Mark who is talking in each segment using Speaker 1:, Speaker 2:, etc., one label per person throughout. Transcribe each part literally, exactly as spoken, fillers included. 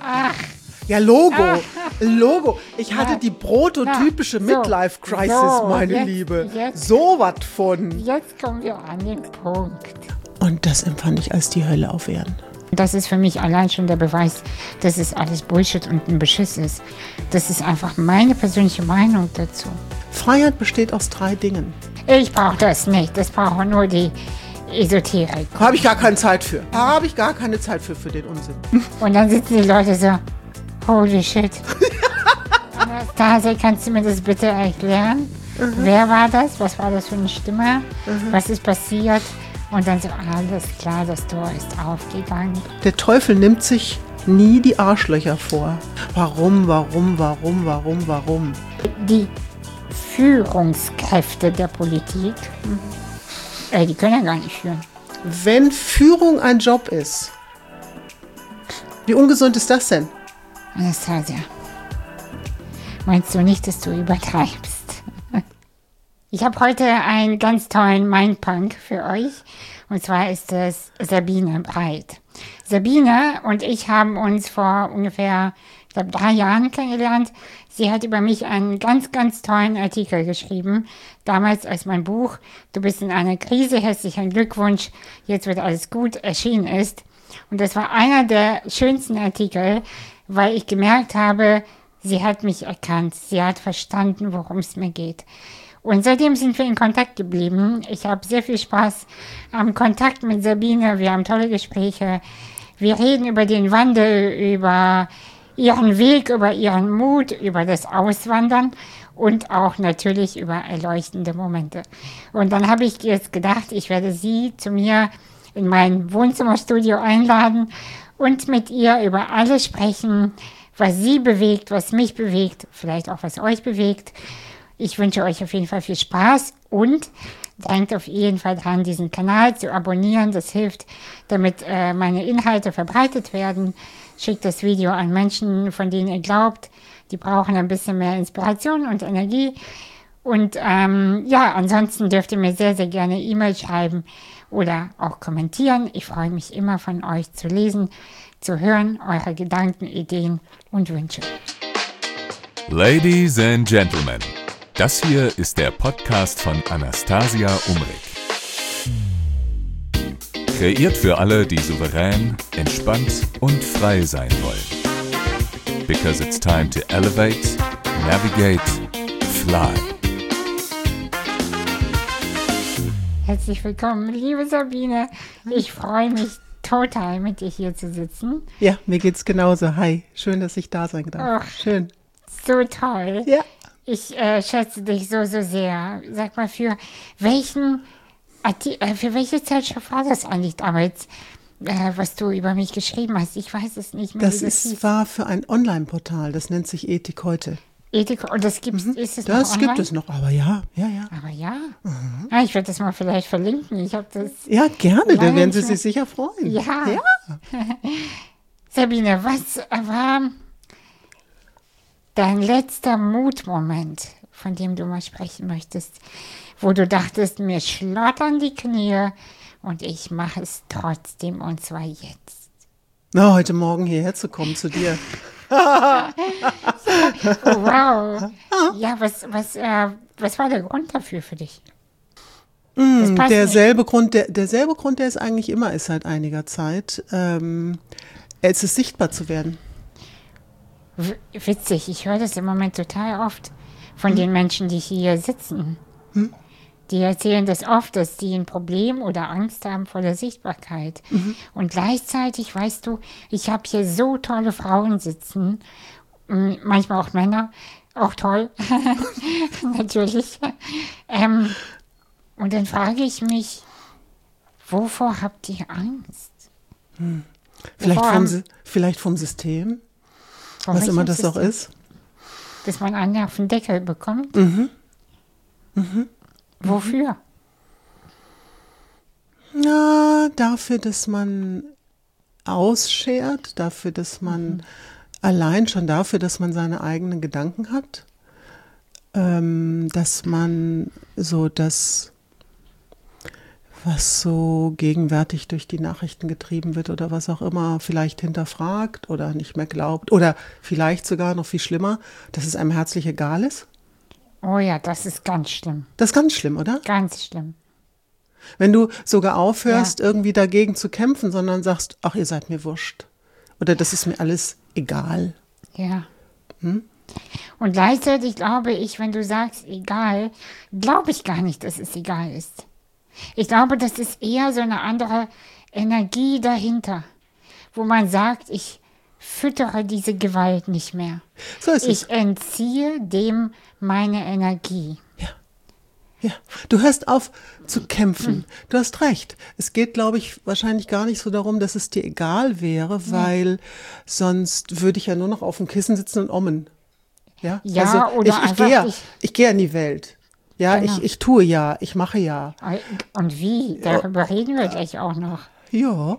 Speaker 1: Ach.
Speaker 2: Ja, Logo,
Speaker 1: Ah.
Speaker 2: Logo. Ich hatte
Speaker 1: Ja.
Speaker 2: die prototypische
Speaker 1: So.
Speaker 2: Midlife-Crisis,
Speaker 1: So,
Speaker 2: meine
Speaker 1: jetzt-
Speaker 2: Liebe.
Speaker 1: jetzt-
Speaker 2: So was von.
Speaker 1: Jetzt kommen wir an den Punkt.
Speaker 2: Und das empfand ich als die Hölle auf Erden.
Speaker 1: Das ist für mich allein schon der Beweis, dass es alles Bullshit und ein Beschiss ist. Das ist einfach meine persönliche Meinung dazu.
Speaker 2: Freiheit besteht aus drei Dingen.
Speaker 1: Ich brauche das nicht. Das brauchen nur die Esoterik.
Speaker 2: Habe ich gar keine Zeit für. Habe ich gar keine Zeit für, für den Unsinn.
Speaker 1: Und dann sitzen die Leute so, holy shit. Anastasia, kannst du mir das bitte erklären? Mhm. Wer war das? Was war das für eine Stimme? Mhm. Was ist passiert? Und dann so, alles klar, das Tor ist aufgegangen.
Speaker 2: Der Teufel nimmt sich nie die Arschlöcher vor. Warum, warum, warum, warum, warum?
Speaker 1: Die Führungskräfte der Politik, mhm. äh, die können ja gar nicht führen.
Speaker 2: Wenn Führung ein Job ist, wie ungesund ist das denn?
Speaker 1: Anastasia, meinst du nicht, dass du übertreibst? Ich habe heute einen ganz tollen Mindpunk für euch. Und zwar ist es Sabine Breit. Sabine und ich haben uns vor ungefähr, ich glaube, drei Jahren kennengelernt. Sie hat über mich einen ganz, ganz tollen Artikel geschrieben. Damals, als mein Buch Du bist in einer Krise, herzlichen Glückwunsch, jetzt wird alles gut, erschienen ist. Und das war einer der schönsten Artikel, weil ich gemerkt habe, sie hat mich erkannt. Sie hat verstanden, worum es mir geht. Und seitdem sind wir in Kontakt geblieben. Ich habe sehr viel Spaß am Kontakt mit Sabine. Wir haben tolle Gespräche. Wir reden über den Wandel, über ihren Weg, über ihren Mut, über das Auswandern und auch natürlich über erleuchtende Momente. Und dann habe ich jetzt gedacht, ich werde sie zu mir in mein Wohnzimmerstudio einladen und mit ihr über alles sprechen, was sie bewegt, was mich bewegt, vielleicht auch was euch bewegt. Ich wünsche euch auf jeden Fall viel Spaß und denkt auf jeden Fall dran, diesen Kanal zu abonnieren. Das hilft, damit äh, meine Inhalte verbreitet werden. Schickt das Video an Menschen, von denen ihr glaubt, die brauchen ein bisschen mehr Inspiration und Energie. Und ähm, ja, ansonsten dürft ihr mir sehr, sehr gerne E-Mail schreiben oder auch kommentieren. Ich freue mich immer von euch zu lesen, zu hören, eure Gedanken, Ideen und Wünsche.
Speaker 3: Ladies and Gentlemen, das hier ist der Podcast von Anastasia Umrig. Kreiert für alle, die souverän, entspannt und frei sein wollen. Because it's time to elevate, navigate, fly.
Speaker 1: Herzlich willkommen, liebe Sabine. Ich freue mich total, mit dir hier zu sitzen.
Speaker 2: Ja, mir geht's genauso. Hi, schön, dass ich da sein darf.
Speaker 1: Ach.
Speaker 2: Schön.
Speaker 1: So toll.
Speaker 2: Ja.
Speaker 1: Ich äh, schätze dich so, so sehr. Sag mal, für welchen Arti- äh, für welche Zeitschrift war das eigentlich damals, äh, was du über mich geschrieben hast? Ich weiß es nicht mehr.
Speaker 2: Das
Speaker 1: wie
Speaker 2: ist,
Speaker 1: hieß.
Speaker 2: war für ein Online-Portal, das nennt sich Ethik heute.
Speaker 1: Ethik, und das gibt's, ist es
Speaker 2: Das
Speaker 1: noch online?
Speaker 2: gibt es noch, aber ja, ja, ja.
Speaker 1: Aber ja. Ah, ich werde das mal vielleicht verlinken. Ich habe das.
Speaker 2: Ja, gerne, da
Speaker 1: Lange
Speaker 2: werden Sie
Speaker 1: nicht mehr-
Speaker 2: sich sicher freuen.
Speaker 1: Ja.
Speaker 2: Ja.
Speaker 1: Sabine, was war dein letzter Mutmoment, von dem du mal sprechen möchtest, wo du dachtest, mir schlottern die Knie und ich mache es trotzdem, und zwar jetzt.
Speaker 2: Na, heute Morgen hierher zu kommen zu dir.
Speaker 1: Oh, wow. Ja, was, was, äh, was war der Grund dafür für dich? Das passt
Speaker 2: Derselbe Grund, der, derselbe Grund, der es eigentlich immer ist seit einiger Zeit. Ähm, es ist sichtbar zu werden.
Speaker 1: W- Witzig, ich höre das im Moment total oft von den Menschen, die hier sitzen. Die erzählen das oft, dass sie ein Problem oder Angst haben vor der Sichtbarkeit. Und gleichzeitig, weißt du, ich habe hier so tolle Frauen sitzen, m, manchmal auch Männer, auch toll, natürlich. Ähm, und dann frage ich mich, wovor habt ihr Angst?
Speaker 2: Vielleicht
Speaker 1: Wovor
Speaker 2: vom,
Speaker 1: haben-
Speaker 2: Si- vielleicht vom System,
Speaker 1: Vor
Speaker 2: was
Speaker 1: welchem
Speaker 2: immer das auch
Speaker 1: System?
Speaker 2: ist.
Speaker 1: Dass man einen auf den Deckel bekommt? Wofür?
Speaker 2: Na, dafür, dass man ausschert, dafür, dass man allein schon dafür, dass man seine eigenen Gedanken hat, ähm, dass man so das, was so gegenwärtig durch die Nachrichten getrieben wird oder was auch immer, vielleicht hinterfragt oder nicht mehr glaubt oder vielleicht sogar noch viel schlimmer, dass es einem herzlich egal ist?
Speaker 1: Oh ja, das ist ganz schlimm.
Speaker 2: Das ist ganz schlimm, oder?
Speaker 1: Ganz schlimm.
Speaker 2: Wenn du sogar aufhörst,
Speaker 1: Ja.
Speaker 2: irgendwie dagegen zu kämpfen, sondern sagst, ach, ihr seid mir wurscht. Oder das ist mir alles egal.
Speaker 1: Ja.
Speaker 2: Hm?
Speaker 1: Und gleichzeitig glaube ich, wenn du sagst, egal, glaube ich gar nicht, dass es egal ist. Ich glaube, das ist eher so eine andere Energie dahinter, wo man sagt, ich füttere diese Gewalt nicht mehr.
Speaker 2: So ist es.
Speaker 1: Ich entziehe dem meine Energie.
Speaker 2: Ja, du hörst auf zu kämpfen. Du hast recht. Es geht, glaube ich, wahrscheinlich gar nicht so darum, dass es dir egal wäre, weil sonst würde ich ja nur noch auf dem Kissen sitzen und ommen. Ja,
Speaker 1: Ja,
Speaker 2: also
Speaker 1: oder
Speaker 2: ich, ich
Speaker 1: einfach
Speaker 2: gehe ja,
Speaker 1: ich-
Speaker 2: ich gehe in die Welt. Ja,
Speaker 1: Genau.
Speaker 2: ich, ich tue ja, ich mache ja.
Speaker 1: Und wie? Darüber reden wir gleich auch noch.
Speaker 2: Ja.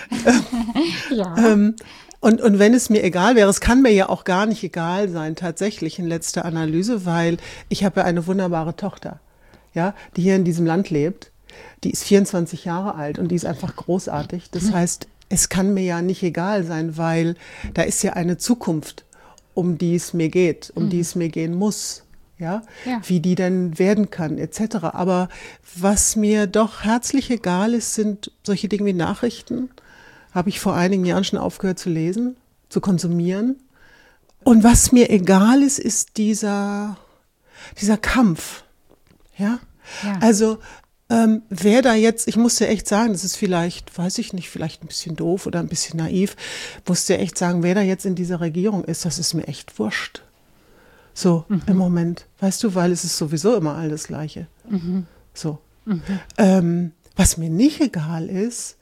Speaker 1: Ja.
Speaker 2: Ähm, und, und wenn es mir egal wäre, es kann mir ja auch gar nicht egal sein, tatsächlich in letzter Analyse, weil ich habe ja eine wunderbare Tochter, ja, die hier in diesem Land lebt. Die ist vierundzwanzig Jahre alt und die ist einfach großartig. Das heißt, es kann mir ja nicht egal sein, weil da ist ja eine Zukunft, um die es mir geht, um die es mir gehen muss. Ja?
Speaker 1: Ja.
Speaker 2: Wie die denn werden kann, et cetera. Aber was mir doch herzlich egal ist, sind solche Dinge wie Nachrichten. Habe ich vor einigen Jahren schon aufgehört zu lesen, zu konsumieren. Und was mir egal ist, ist dieser, dieser Kampf. Ja?
Speaker 1: Ja.
Speaker 2: Also, ähm, wer da jetzt, ich muss dir echt sagen, das ist vielleicht, weiß ich nicht, vielleicht ein bisschen doof oder ein bisschen naiv, muss dir echt sagen, wer da jetzt in dieser Regierung ist, das ist mir echt wurscht. So,
Speaker 1: Mhm.
Speaker 2: im Moment. Weißt du, weil es ist sowieso immer all das Gleiche.
Speaker 1: Mhm.
Speaker 2: So. Ähm, was mir nicht egal ist,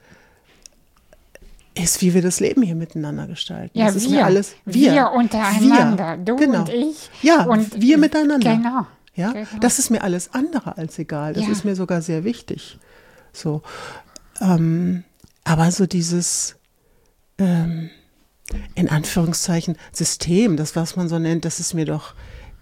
Speaker 2: ist, wie wir das Leben hier miteinander gestalten.
Speaker 1: Ja,
Speaker 2: das ist
Speaker 1: wir.
Speaker 2: mir alles,
Speaker 1: Wir
Speaker 2: wir.
Speaker 1: untereinander. Du
Speaker 2: genau.
Speaker 1: und ich.
Speaker 2: Ja,
Speaker 1: und
Speaker 2: wir miteinander.
Speaker 1: Genau.
Speaker 2: Ja,
Speaker 1: Genau.
Speaker 2: das ist mir alles andere als egal. Das
Speaker 1: Ja.
Speaker 2: ist mir sogar sehr wichtig. So, ähm, aber so dieses, ähm, in Anführungszeichen, System, das, was man so nennt, das ist mir doch,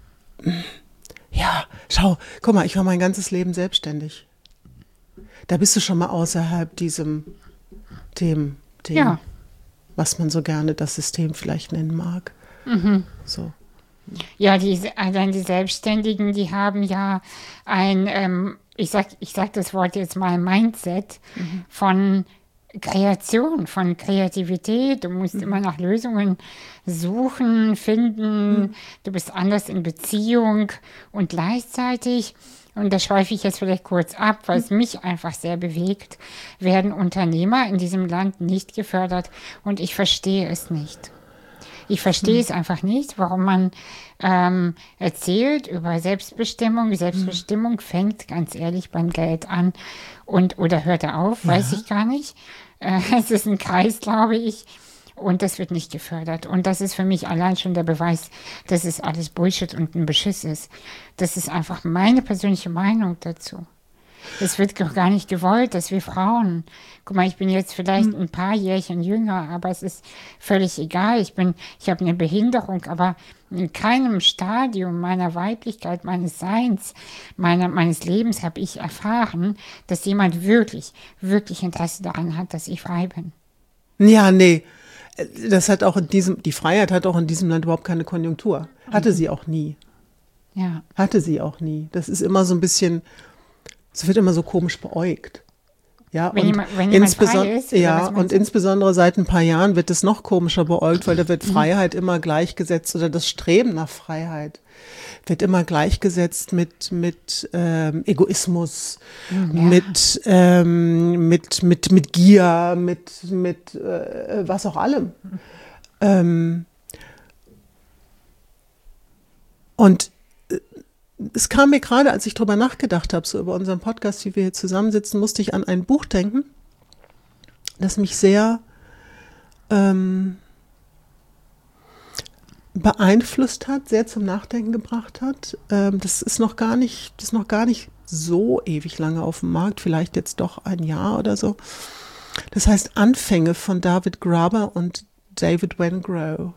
Speaker 2: ja, schau, guck mal, ich war mein ganzes Leben selbstständig. Da bist du schon mal außerhalb diesem, dem, dem,
Speaker 1: Ja.
Speaker 2: was man so gerne das System vielleicht nennen mag.
Speaker 1: Mhm.
Speaker 2: So.
Speaker 1: Ja, die, allein die Selbstständigen, die haben ja ein, ähm, ich sag, ich sag das Wort jetzt mal, Mindset von Kreation, von Kreativität. Du musst immer nach Lösungen suchen, finden. Du bist anders in Beziehung und gleichzeitig, und da schweife ich jetzt vielleicht kurz ab, weil es mich einfach sehr bewegt, werden Unternehmer in diesem Land nicht gefördert und ich verstehe es nicht. Ich verstehe es einfach nicht, warum man ähm, erzählt über Selbstbestimmung. Selbstbestimmung fängt ganz ehrlich beim Geld an und oder hört er auf, weiß ich gar nicht. Äh, es ist ein Kreis, glaube ich, und das wird nicht gefördert. Und das ist für mich allein schon der Beweis, dass es alles Bullshit und ein Beschiss ist. Das ist einfach meine persönliche Meinung dazu. Es wird doch gar nicht gewollt, dass wir Frauen, guck mal, ich bin jetzt vielleicht ein paar Jährchen jünger, aber es ist völlig egal. Ich bin, ich habe eine Behinderung, aber in keinem Stadium meiner Weiblichkeit, meines Seins, meiner, meines Lebens habe ich erfahren, dass jemand wirklich, wirklich Interesse daran hat, dass ich frei bin.
Speaker 2: Ja, nee. Das hat auch in diesem, die Freiheit hat auch in diesem Land überhaupt keine Konjunktur. Hatte sie auch nie.
Speaker 1: Ja.
Speaker 2: Hatte sie auch nie. Das ist immer so ein bisschen, es wird immer so komisch beäugt. Ja,
Speaker 1: Wenn
Speaker 2: und
Speaker 1: jemand- wenn jemand frei
Speaker 2: insbeson-
Speaker 1: ist, oder
Speaker 2: ja,
Speaker 1: was meinst
Speaker 2: und
Speaker 1: du?
Speaker 2: insbesondere seit ein paar Jahren wird es noch komischer beäugt, weil da wird
Speaker 1: Mhm.
Speaker 2: Freiheit immer gleichgesetzt oder das Streben nach Freiheit wird immer gleichgesetzt mit, mit ähm, Egoismus, mit, ähm, mit, mit, mit Gier, mit, mit äh, was auch allem. Ähm, und äh, es kam mir gerade, als ich drüber nachgedacht habe, so über unseren Podcast, wie wir hier zusammensitzen, musste ich an ein Buch denken, das mich sehr ähm, beeinflusst hat, sehr zum Nachdenken gebracht hat. Ähm, das ist noch gar nicht, das ist noch gar nicht so ewig lange auf dem Markt, vielleicht jetzt doch ein Jahr oder so. Das heißt Anfänge von David Graeber und David Wengrow.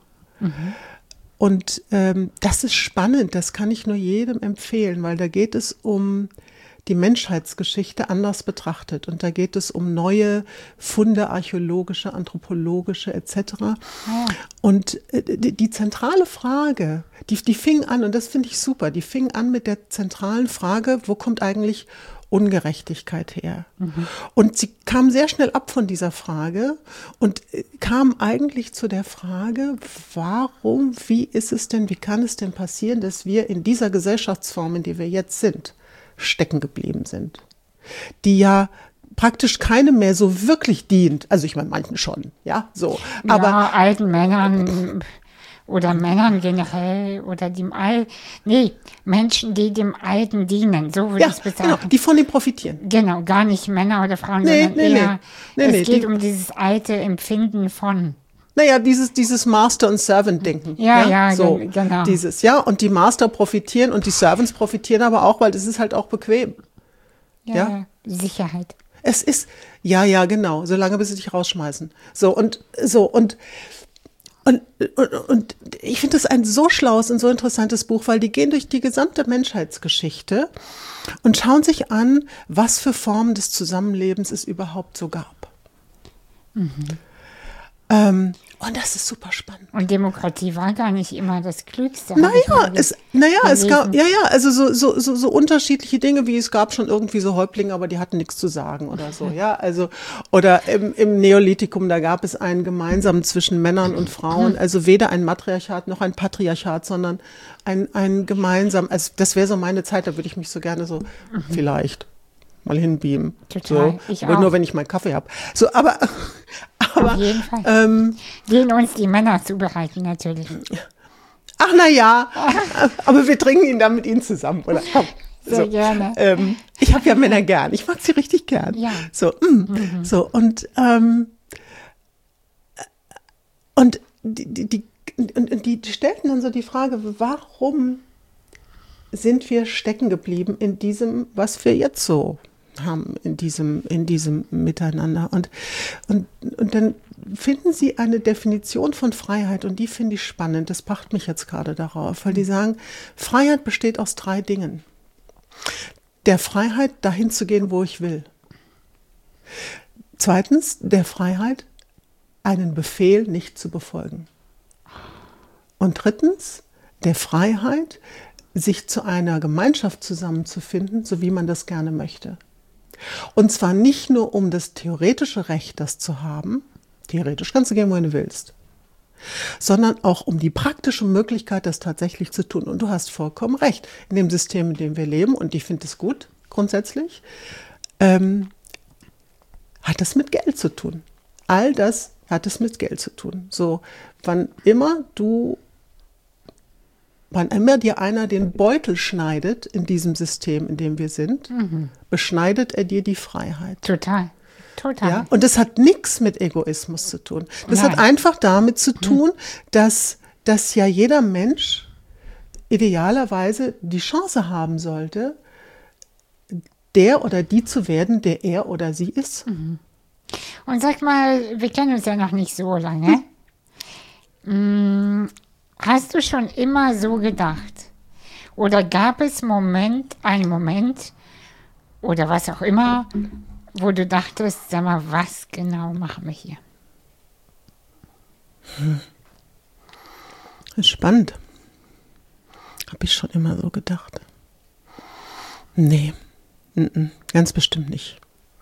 Speaker 2: Und ähm, das ist spannend, das kann ich nur jedem empfehlen, weil da geht es um die Menschheitsgeschichte anders betrachtet. Und da geht es um neue Funde, archäologische, anthropologische et cetera.
Speaker 1: Ja.
Speaker 2: Und die, die zentrale Frage, die, die fing an, und das finde ich super, die fing an mit der zentralen Frage, wo kommt eigentlich Ungerechtigkeit her? Mhm. Und sie kam sehr schnell ab von dieser Frage und kam eigentlich zu der Frage, warum, wie ist es denn, wie kann es denn passieren, dass wir in dieser Gesellschaftsform, in der wir jetzt sind, stecken geblieben sind, die ja praktisch keinem mehr so wirklich dient. Also ich meine, manchen schon, ja, so. Aber
Speaker 1: ja, alten Männern oder Männern generell oder dem All, nee, Menschen, die dem Alten dienen, so würde
Speaker 2: ja,
Speaker 1: ich es besagen.
Speaker 2: genau, die von ihm profitieren.
Speaker 1: Genau, gar nicht Männer oder Frauen,
Speaker 2: Nee,
Speaker 1: sondern
Speaker 2: nee,
Speaker 1: eher,
Speaker 2: nee. Nee,
Speaker 1: es
Speaker 2: nee,
Speaker 1: geht
Speaker 2: die-
Speaker 1: um dieses alte Empfinden von.
Speaker 2: Naja, dieses, dieses Master- und Servant-Denken.
Speaker 1: Ja, ja,
Speaker 2: so,
Speaker 1: gen- genau.
Speaker 2: Dieses, ja, und die Master profitieren und die Servants profitieren aber auch, weil das ist halt auch bequem.
Speaker 1: Ja,
Speaker 2: Ja.
Speaker 1: Sicherheit.
Speaker 2: Es ist, ja, ja, genau, solange bis sie dich rausschmeißen. So, und, so, und, und, und, und ich finde das ein so schlaues und so interessantes Buch, weil die gehen durch die gesamte Menschheitsgeschichte und schauen sich an, was für Formen des Zusammenlebens es überhaupt so gab.
Speaker 1: Mhm.
Speaker 2: Ähm, und das ist super spannend.
Speaker 1: Und Demokratie war gar nicht immer das Klügste. hab ich
Speaker 2: Naja,
Speaker 1: mal
Speaker 2: es, naja, es gab,
Speaker 1: gelesen.
Speaker 2: ja, ja, also so, so, so, so unterschiedliche Dinge, wie es gab schon irgendwie so Häuptlinge, aber die hatten nichts zu sagen oder so, ja, also, oder im, im Neolithikum, da gab es einen gemeinsamen zwischen Männern und Frauen, also weder ein Matriarchat noch ein Patriarchat, sondern ein, ein gemeinsam, also das wäre so meine Zeit, da würde ich mich so gerne so, vielleicht, mal hinbeamen.
Speaker 1: Total,
Speaker 2: so,
Speaker 1: ich
Speaker 2: aber
Speaker 1: auch.
Speaker 2: nur wenn ich meinen Kaffee habe. So, aber, aber,
Speaker 1: Auf jeden Fall.
Speaker 2: ähm,
Speaker 1: Den uns die Männer zubereiten, natürlich.
Speaker 2: ach na ja, aber wir trinken ihn dann mit ihnen zusammen, oder? Komm.
Speaker 1: Sehr gerne.
Speaker 2: Ähm, ich habe ja Männer gern, ich mag sie richtig gern.
Speaker 1: Ja.
Speaker 2: So, mm, so und ähm, und die, die, die, und, und die stellten dann so die Frage, warum sind wir stecken geblieben in diesem, was wir jetzt so haben, in diesem, in diesem Miteinander. Und, und, und dann finden sie eine Definition von Freiheit und die finde ich spannend. Das bracht mich jetzt gerade darauf, weil die sagen, Freiheit besteht aus drei Dingen. Der Freiheit, dahin zu gehen, wo ich will. Zweitens, der Freiheit, einen Befehl nicht zu befolgen. Und drittens, der Freiheit, sich zu einer Gemeinschaft zusammenzufinden, so wie man das gerne möchte. Und zwar nicht nur um das theoretische Recht, das zu haben, theoretisch kannst du gehen, wohin du willst, sondern auch um die praktische Möglichkeit, das tatsächlich zu tun. Und du hast vollkommen recht, in dem System, in dem wir leben, und ich finde es gut, grundsätzlich, ähm, hat es mit Geld zu tun. All das hat es mit Geld zu tun. So, wann immer du Wann immer dir einer den Beutel schneidet in diesem System, in dem wir sind, mhm. beschneidet er dir die Freiheit.
Speaker 1: Total. Total.
Speaker 2: Ja? Und das hat nichts mit Egoismus zu tun. Das
Speaker 1: Nein.
Speaker 2: hat einfach damit zu tun, mhm. dass, dass ja jeder Mensch idealerweise die Chance haben sollte, der oder die zu werden, der er oder sie ist.
Speaker 1: Mhm. Und sag mal, wir kennen uns ja noch nicht so lange. Hm. Hast du schon immer so gedacht? Oder gab es Moment, einen Moment oder was auch immer, wo du dachtest, sag mal, was genau machen wir hier?
Speaker 2: Hm. Das ist spannend. Habe ich schon immer so gedacht? Nee, n-n, ganz bestimmt nicht.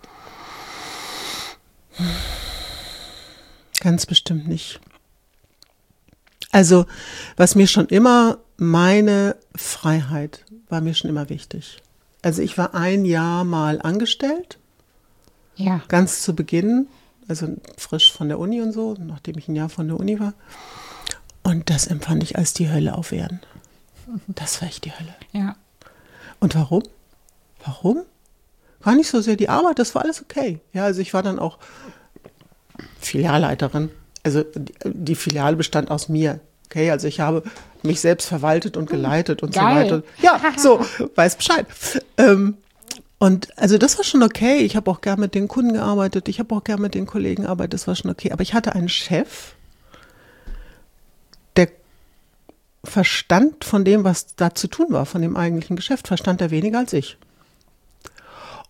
Speaker 2: Ganz bestimmt nicht. Also, was mir schon immer, meine Freiheit war mir schon immer wichtig. Also ich war ein Jahr mal angestellt,
Speaker 1: ja.
Speaker 2: Ganz zu Beginn, also frisch von der Uni und so, nachdem ich ein Jahr von der Uni war. Und das empfand ich als die Hölle auf Erden. Das war echt die Hölle.
Speaker 1: Ja.
Speaker 2: Und warum? Warum? Gar nicht so sehr die Arbeit, das war alles okay. Ja, also ich war dann auch Filialleiterin. Also die, die Filiale bestand aus mir. Okay, also ich habe mich selbst verwaltet und geleitet und
Speaker 1: Geil.
Speaker 2: so weiter. Ja, so, weiß Bescheid. Ähm, und also das war schon okay. Ich habe auch gern mit den Kunden gearbeitet. Ich habe auch gern mit den Kollegen gearbeitet. Das war schon okay. Aber ich hatte einen Chef, der Verstand von dem, was da zu tun war, von dem eigentlichen Geschäft, verstand er weniger als ich.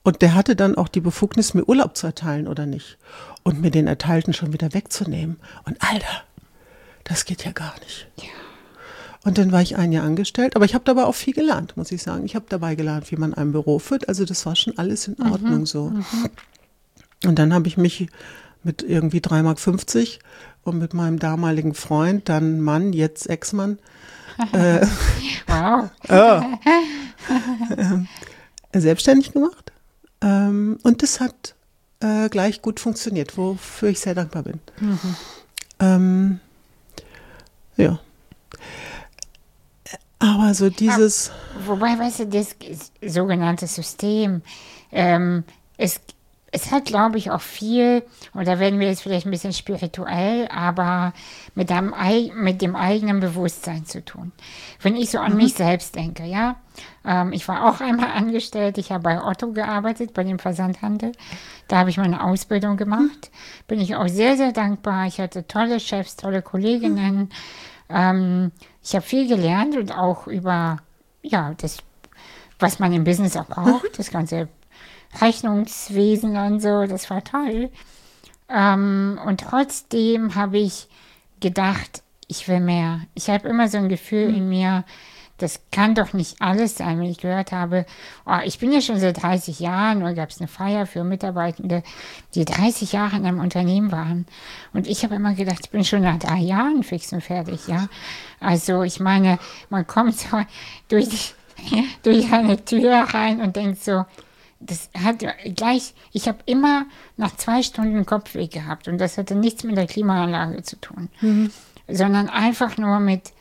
Speaker 2: Und der hatte dann auch die Befugnis, mir Urlaub zu erteilen oder nicht. Und mir den Erteilten schon wieder wegzunehmen. Und Alter, das geht ja gar nicht.
Speaker 1: Ja.
Speaker 2: Und dann war ich ein Jahr angestellt. Aber ich habe dabei auch viel gelernt, muss ich sagen. Ich habe dabei gelernt, wie man ein Büro führt. Also das war schon alles in Ordnung mhm. so. Mhm. Und dann habe ich mich mit irgendwie drei Mark fünfzig und mit meinem damaligen Freund, dann Mann, jetzt Ex-Mann, äh,
Speaker 1: wow.
Speaker 2: äh, äh, selbstständig gemacht. Ähm, und das hat äh, gleich gut funktioniert, wofür ich sehr dankbar bin. Mhm. Ähm, ja. Aber so dieses...
Speaker 1: Aber, wobei, weißt du, das sogenannte System, ähm, es, es hat, glaube ich, auch viel, und da werden wir jetzt vielleicht ein bisschen spirituell, aber mit dem, mit dem eigenen Bewusstsein zu tun. Wenn ich so an mhm. mich selbst denke, ja, ähm, ich war auch einmal angestellt, ich habe bei Otto gearbeitet, bei dem Versandhandel, da habe ich meine Ausbildung gemacht, mhm. bin ich auch sehr, sehr dankbar, ich hatte tolle Chefs, tolle Kolleginnen, mhm. ähm, ich habe viel gelernt und auch über, ja, das, was man im Business auch braucht, das ganze Rechnungswesen und so, das war toll. Ähm, und trotzdem habe ich gedacht, ich will mehr. Ich habe immer so ein Gefühl mhm. in mir, das kann doch nicht alles sein, wenn ich gehört habe, oh, ich bin ja schon seit dreißig Jahren, oder gab es eine Feier für Mitarbeitende, die dreißig Jahre in einem Unternehmen waren. Und ich habe immer gedacht, ich bin schon nach drei Jahren fix und fertig, ja. Also ich meine, man kommt so durch, die, durch eine Tür rein und denkt so, das hat gleich, ich habe immer nach zwei Stunden Kopfweh gehabt und das hatte nichts mit der Klimaanlage zu tun, mhm. sondern einfach nur mit,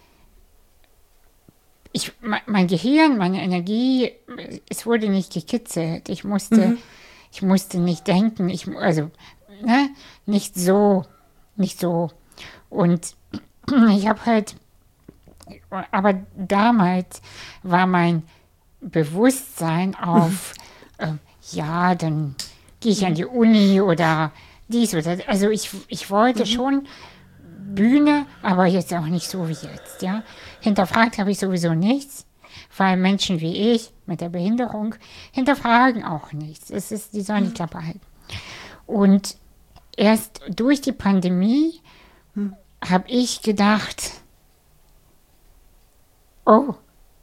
Speaker 1: ich, mein Gehirn, meine Energie, es wurde nicht gekitzelt. Ich musste, mhm. ich musste nicht denken, ich, also, ne, nicht so, nicht so. Und ich habe halt, aber damals war mein Bewusstsein auf, äh, ja, dann gehe ich an die Uni oder dies oder das. Also ich, ich wollte mhm. schon Bühne, aber jetzt auch nicht so wie jetzt, ja. Hinterfragt habe ich sowieso nichts, weil Menschen wie ich mit der Behinderung hinterfragen auch nichts. Es ist, die sollen die Klappe halten. Und erst durch die Pandemie hm. habe ich gedacht, oh,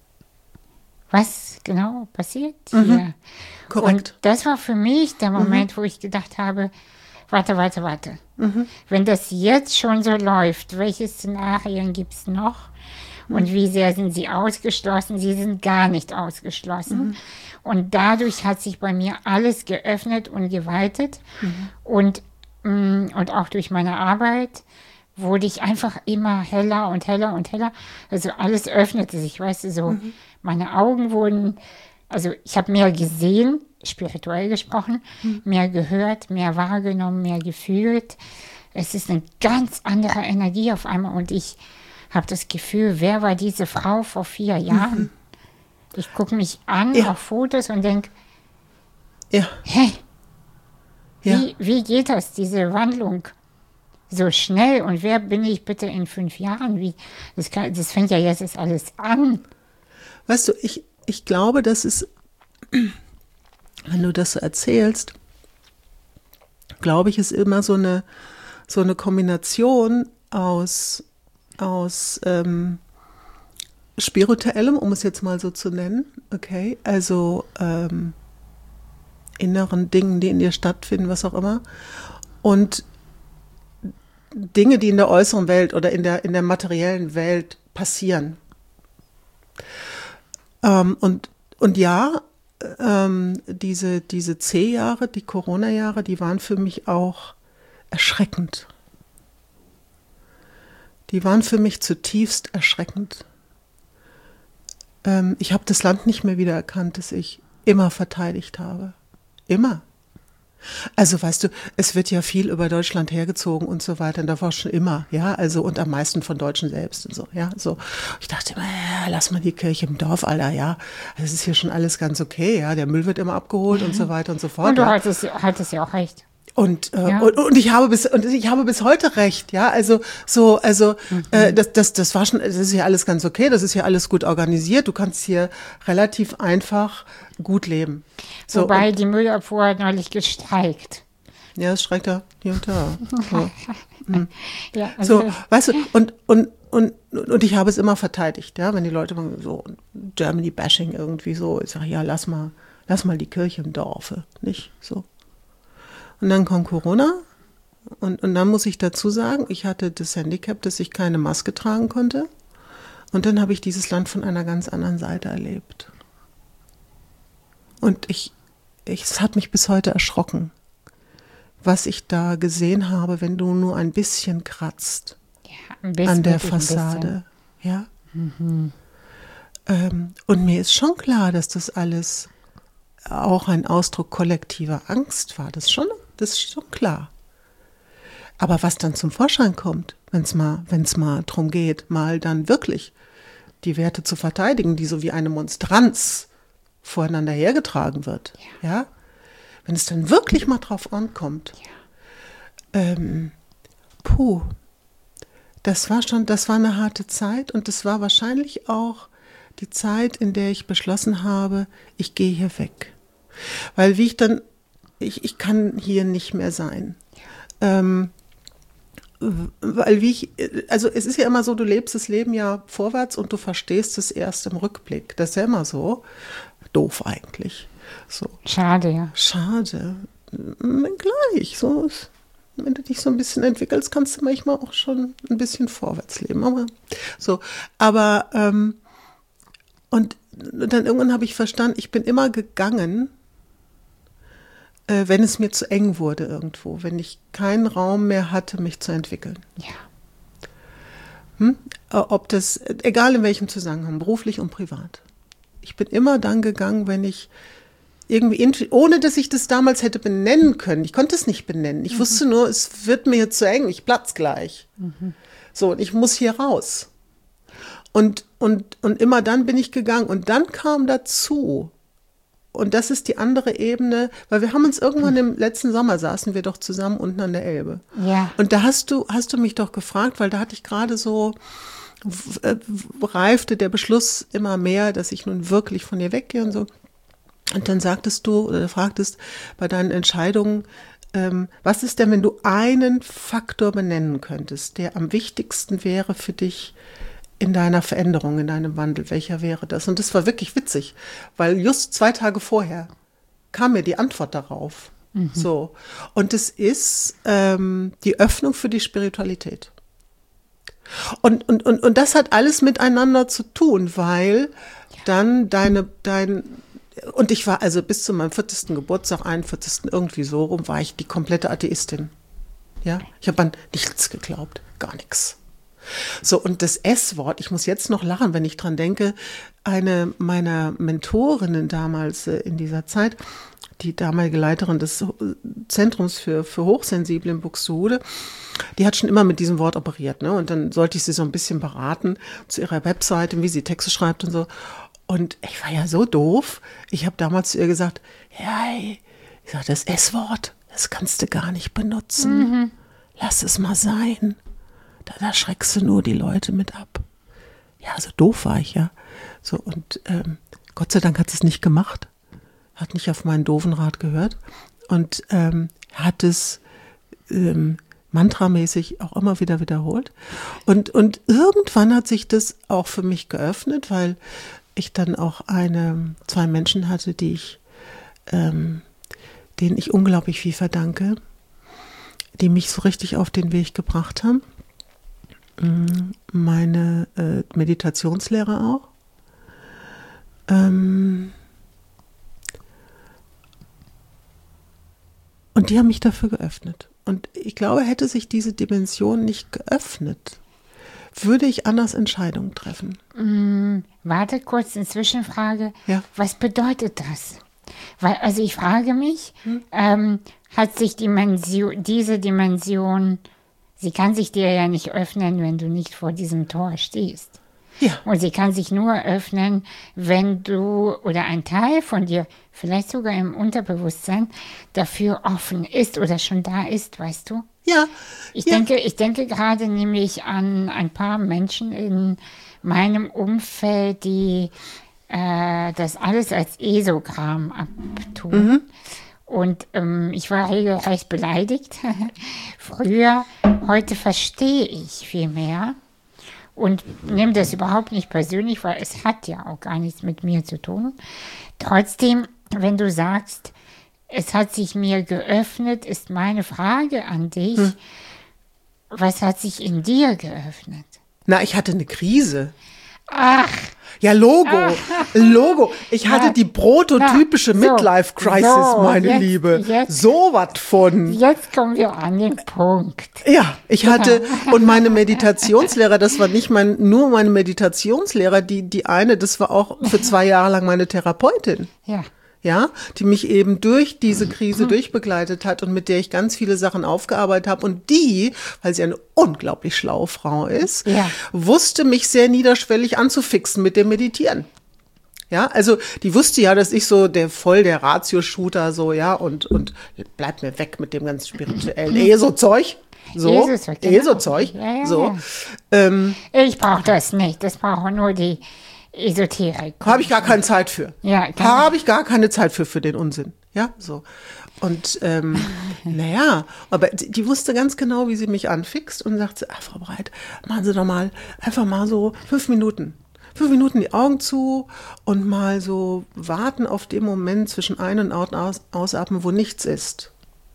Speaker 1: was genau passiert hier? Mhm.
Speaker 2: Korrekt.
Speaker 1: Und das war für mich der Moment, mhm. wo ich gedacht habe, warte, warte, warte. Mhm. Wenn das jetzt schon so läuft, welche Szenarien gibt es noch? Mhm. Und wie sehr sind sie ausgeschlossen? Sie sind gar nicht ausgeschlossen. Mhm. Und dadurch hat sich bei mir alles geöffnet und geweitet. Mhm. Und, mh, und auch durch meine Arbeit wurde ich einfach immer heller und heller und heller. Also alles öffnete sich, weißt du, so. Mhm. Meine Augen wurden, also ich habe mehr gesehen, spirituell gesprochen, mhm. mehr gehört, mehr wahrgenommen, mehr gefühlt. Es ist eine ganz andere Energie auf einmal und ich habe das Gefühl, wer war diese Frau vor vier Jahren? Mhm. Ich gucke mich an ja. auf Fotos und denke,
Speaker 2: ja.
Speaker 1: hä,
Speaker 2: ja.
Speaker 1: wie, wie geht das, diese Wandlung so schnell? Und wer bin ich bitte in fünf Jahren? Wie, das, kann, das fängt ja jetzt erst alles an.
Speaker 2: Weißt du, ich, ich glaube, dass es, wenn du das so erzählst, glaube ich, ist immer so eine, so eine Kombination aus, aus ähm, spirituellem, um es jetzt mal so zu nennen, okay, also ähm, inneren Dingen, die in dir stattfinden, was auch immer, und Dinge, die in der äußeren Welt oder in der, in der materiellen Welt passieren. Ähm, und, und ja, ähm, diese, diese C-Jahre, die Corona-Jahre, die waren für mich auch erschreckend. Die waren für mich zutiefst erschreckend. Ähm, ich habe das Land nicht mehr wiedererkannt, das ich immer verteidigt habe. Immer. Also weißt du, es wird ja viel über Deutschland hergezogen und so weiter, und das war schon immer, ja, also und am meisten von Deutschen selbst und so, ja, so. Ich dachte immer, ja, lass mal die Kirche im Dorf, Alter, ja, das ist hier schon alles ganz okay, ja, der Müll wird immer abgeholt mhm. und so weiter und so fort.
Speaker 1: Und du
Speaker 2: ja.
Speaker 1: hattest, hattest ja auch recht.
Speaker 2: Und, äh,
Speaker 1: Ja.
Speaker 2: und, und ich habe bis und ich habe bis heute recht, ja, also so, also mhm. äh, das, das, das war schon, das ist ja alles ganz okay, das ist ja alles gut organisiert, du kannst hier relativ einfach gut leben. So,
Speaker 1: Wobei
Speaker 2: und,
Speaker 1: die Müllabfuhr hat neulich gestreikt.
Speaker 2: ja, es streikt da hier und da. So, mhm.
Speaker 1: Ja, also,
Speaker 2: so weißt du, und, und, und, und ich habe es immer verteidigt, ja, wenn die Leute so Germany-Bashing irgendwie so, ich sage, ja, lass mal, lass mal die Kirche im Dorfe, nicht so. Und dann kommt Corona und, und dann muss ich dazu sagen, ich hatte das Handicap, dass ich keine Maske tragen konnte. Und dann habe ich dieses Land von einer ganz anderen Seite erlebt. Und ich, ich, es hat mich bis heute erschrocken, was ich da gesehen habe, wenn du nur ein bisschen kratzt
Speaker 1: ja, ein bisschen,
Speaker 2: an der
Speaker 1: wirklich ein
Speaker 2: Fassade. Ja?
Speaker 1: Mhm.
Speaker 2: Ähm, und mir ist schon klar, dass das alles auch ein Ausdruck kollektiver Angst war. Das ist schon, das ist schon klar. Aber was dann zum Vorschein kommt, wenn es mal, wenn es mal drum geht, mal dann wirklich die Werte zu verteidigen, die so wie eine Monstranz voreinander hergetragen wird, ja, ja? Wenn es dann wirklich mal drauf ankommt, ja. ähm, puh, das war schon, das war eine harte Zeit und das war wahrscheinlich auch die Zeit, in der ich beschlossen habe, ich gehe hier weg. Weil wie ich dann, ich, ich kann hier nicht mehr sein. Ja. Ähm, weil wie ich, also es ist ja immer so, du lebst das Leben ja vorwärts und du verstehst es erst im Rückblick. Das ist ja immer so. Doof eigentlich. So.
Speaker 1: Schade, ja.
Speaker 2: Schade. Gleich. So ist, wenn du dich so ein bisschen entwickelst, kannst du manchmal auch schon ein bisschen vorwärts leben. Aber so. Aber ähm, und dann irgendwann habe ich verstanden, ich bin immer gegangen, äh, wenn es mir zu eng wurde irgendwo, wenn ich keinen Raum mehr hatte, mich zu entwickeln.
Speaker 1: Ja.
Speaker 2: Hm? Ob das, egal in welchem Zusammenhang, beruflich und privat. Ich bin immer dann gegangen, wenn ich irgendwie, ohne dass ich das damals hätte benennen können. Ich konnte es nicht benennen. Ich mhm. wusste nur, es wird mir zu eng, ich platz gleich. Mhm. So, und ich muss hier raus. Und, und, und immer dann bin ich gegangen. Und dann kam dazu, und das ist die andere Ebene, weil wir haben uns irgendwann im letzten Sommer, saßen wir doch zusammen unten an der Elbe.
Speaker 1: Ja.
Speaker 2: Und da hast du, hast du mich doch gefragt, weil da hatte ich gerade so, reifte der Beschluss immer mehr, dass ich nun wirklich von ihr weggehe und so. Und dann sagtest du oder fragtest bei deinen Entscheidungen, ähm, was ist denn, wenn du einen Faktor benennen könntest, der am wichtigsten wäre für dich in deiner Veränderung, in deinem Wandel? Welcher wäre das? Und das war wirklich witzig, weil just zwei Tage vorher kam mir die Antwort darauf. Mhm. So. Und es ist ähm, die Öffnung für die Spiritualität. Und, und, und, und das hat alles miteinander zu tun, weil dann deine, dein, und ich war also bis zu meinem vierzigsten Geburtstag, einundvierzigsten irgendwie so rum, war ich die komplette Atheistin. Ja, ich habe an nichts geglaubt, gar nichts. So, und das S-Wort, ich muss jetzt noch lachen, wenn ich dran denke, eine meiner Mentorinnen damals äh, in dieser Zeit, die damalige Leiterin des Zentrums für, für Hochsensible in Buxtehude, die hat schon immer mit diesem Wort operiert, ne? Und dann sollte ich sie so ein bisschen beraten zu ihrer Webseite, wie sie Texte schreibt und so. Und ich war ja so doof. Ich habe damals zu ihr gesagt, hey, ich sag, das S-Wort, das kannst du gar nicht benutzen. Mhm. Lass es mal sein. Da, da schreckst du nur die Leute mit ab. Ja, so doof war ich ja. So, und ähm, Gott sei Dank hat es nicht gemacht. Hat nicht auf meinen doofen Rat gehört. Und ähm, hat es ähm, mantramäßig auch immer wieder wiederholt. Und, und irgendwann hat sich das auch für mich geöffnet, weil ich dann auch eine, zwei Menschen hatte, die ich, ähm, denen ich unglaublich viel verdanke, die mich so richtig auf den Weg gebracht haben. Meine äh, Meditationslehrer auch. Ähm, und die haben mich dafür geöffnet. Und ich glaube, hätte sich diese Dimension nicht geöffnet, würde ich anders Entscheidungen treffen.
Speaker 1: Mm, warte kurz, eine Zwischenfrage.
Speaker 2: Ja.
Speaker 1: Was bedeutet das? Weil, also ich frage mich, hm? ähm, hat sich Dimension, diese Dimension, sie kann sich dir ja nicht öffnen, wenn du nicht vor diesem Tor stehst.
Speaker 2: Ja.
Speaker 1: Und sie kann sich nur öffnen, wenn du oder ein Teil von dir, vielleicht sogar im Unterbewusstsein, dafür offen ist oder schon da ist, weißt du?
Speaker 2: Ja.
Speaker 1: Ich
Speaker 2: ja.
Speaker 1: denke, ich denke gerade nämlich an ein paar Menschen in meinem Umfeld, die äh, das alles als Esogramm abtun.
Speaker 2: Mhm.
Speaker 1: Und ähm, ich war regelrecht beleidigt früher. Heute verstehe ich viel mehr und nehme das überhaupt nicht persönlich, weil es hat ja auch gar nichts mit mir zu tun. Trotzdem, wenn du sagst, es hat sich mir geöffnet, ist meine Frage an dich, hm. was hat sich in dir geöffnet?
Speaker 2: Na, ich hatte eine Krise.
Speaker 1: Ach.
Speaker 2: Ja, Logo,
Speaker 1: Ach.
Speaker 2: Logo. Ich hatte
Speaker 1: Na,
Speaker 2: die prototypische
Speaker 1: na, so,
Speaker 2: Midlife-Crisis,
Speaker 1: so,
Speaker 2: meine
Speaker 1: jetzt,
Speaker 2: Liebe.
Speaker 1: Jetzt,
Speaker 2: so was von.
Speaker 1: Jetzt kommen wir an den Punkt.
Speaker 2: Ja, ich hatte, und meine Meditationslehrer, das war nicht mein, nur meine Meditationslehrer, die, die eine, das war auch für zwei Jahre lang meine Therapeutin.
Speaker 1: Ja.
Speaker 2: Ja, die mich eben durch diese Krise durchbegleitet hat und mit der ich ganz viele Sachen aufgearbeitet habe. Und die, weil sie eine unglaublich schlaue Frau ist,
Speaker 1: Ja.
Speaker 2: wusste mich sehr niederschwellig anzufixen mit dem Meditieren. Ja, also die wusste ja, dass ich so der voll der Ratio-Shooter so, ja, und, und bleib mir weg mit dem ganzen spirituellen ESO-Zeug. So,
Speaker 1: ESO-Zeug, genau.
Speaker 2: ESO-Zeug,
Speaker 1: Ja, ja,
Speaker 2: so.
Speaker 1: ja.
Speaker 2: Ähm,
Speaker 1: Ich brauche das nicht, das brauchen nur die Esoterik.
Speaker 2: Habe ich gar keine Zeit für.
Speaker 1: Ja, kann-
Speaker 2: Habe ich gar keine Zeit für, für den Unsinn. Ja, so. Und ähm, naja, aber die, die wusste ganz genau, wie sie mich anfixt und sagte, ach, Frau Breit, machen Sie doch mal einfach mal so fünf Minuten. Fünf Minuten die Augen zu und mal so warten auf den Moment zwischen Ein- und Aus- Ausatmen, wo nichts ist.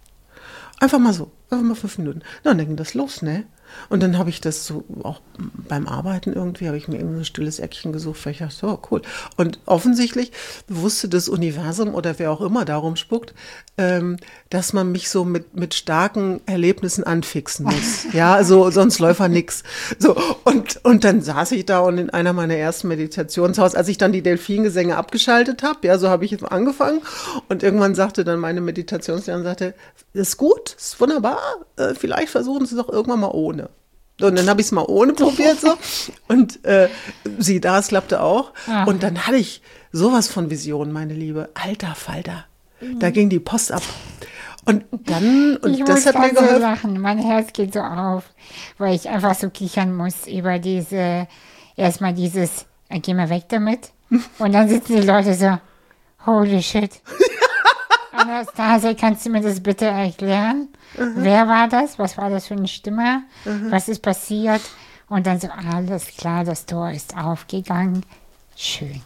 Speaker 2: Einfach mal so, einfach mal fünf Minuten. Na, dann ging das los, ne? Und dann habe ich das so, auch beim Arbeiten irgendwie, habe ich mir irgendwie ein stilles Eckchen gesucht, weil ich dachte, so, cool. Und offensichtlich wusste das Universum oder wer auch immer darum spuckt, ähm, dass man mich so mit, mit starken Erlebnissen anfixen muss. Ja, so, sonst läuft ja nix. So, und, und dann saß ich da und in einer meiner ersten Meditationshaus, als ich dann die Delfingesänge abgeschaltet habe, ja, so habe ich jetzt angefangen. Und irgendwann sagte dann meine Meditationslehrerin, sagte, ist gut, ist wunderbar, äh, vielleicht versuchen Sie es doch irgendwann mal ohne. Und dann habe ich es mal ohne probiert so und äh, sieh da, es klappte auch.
Speaker 1: Ja.
Speaker 2: Und dann hatte ich sowas von Vision, meine Liebe. Alter Falter, da ging die Post ab. Und dann, und
Speaker 1: Ich
Speaker 2: das
Speaker 1: muss
Speaker 2: hat mir
Speaker 1: ganz so
Speaker 2: geholfen.
Speaker 1: lachen, mein Herz geht so auf, weil ich einfach so kichern muss über diese, erstmal dieses, äh, geh mal weg damit. Und dann sitzen die Leute so, holy shit. Anastasia, kannst du mir das bitte erklären? Wer war das? Was war das für eine Stimme? Was ist passiert? Und dann so, alles klar, das Tor ist aufgegangen. Schön.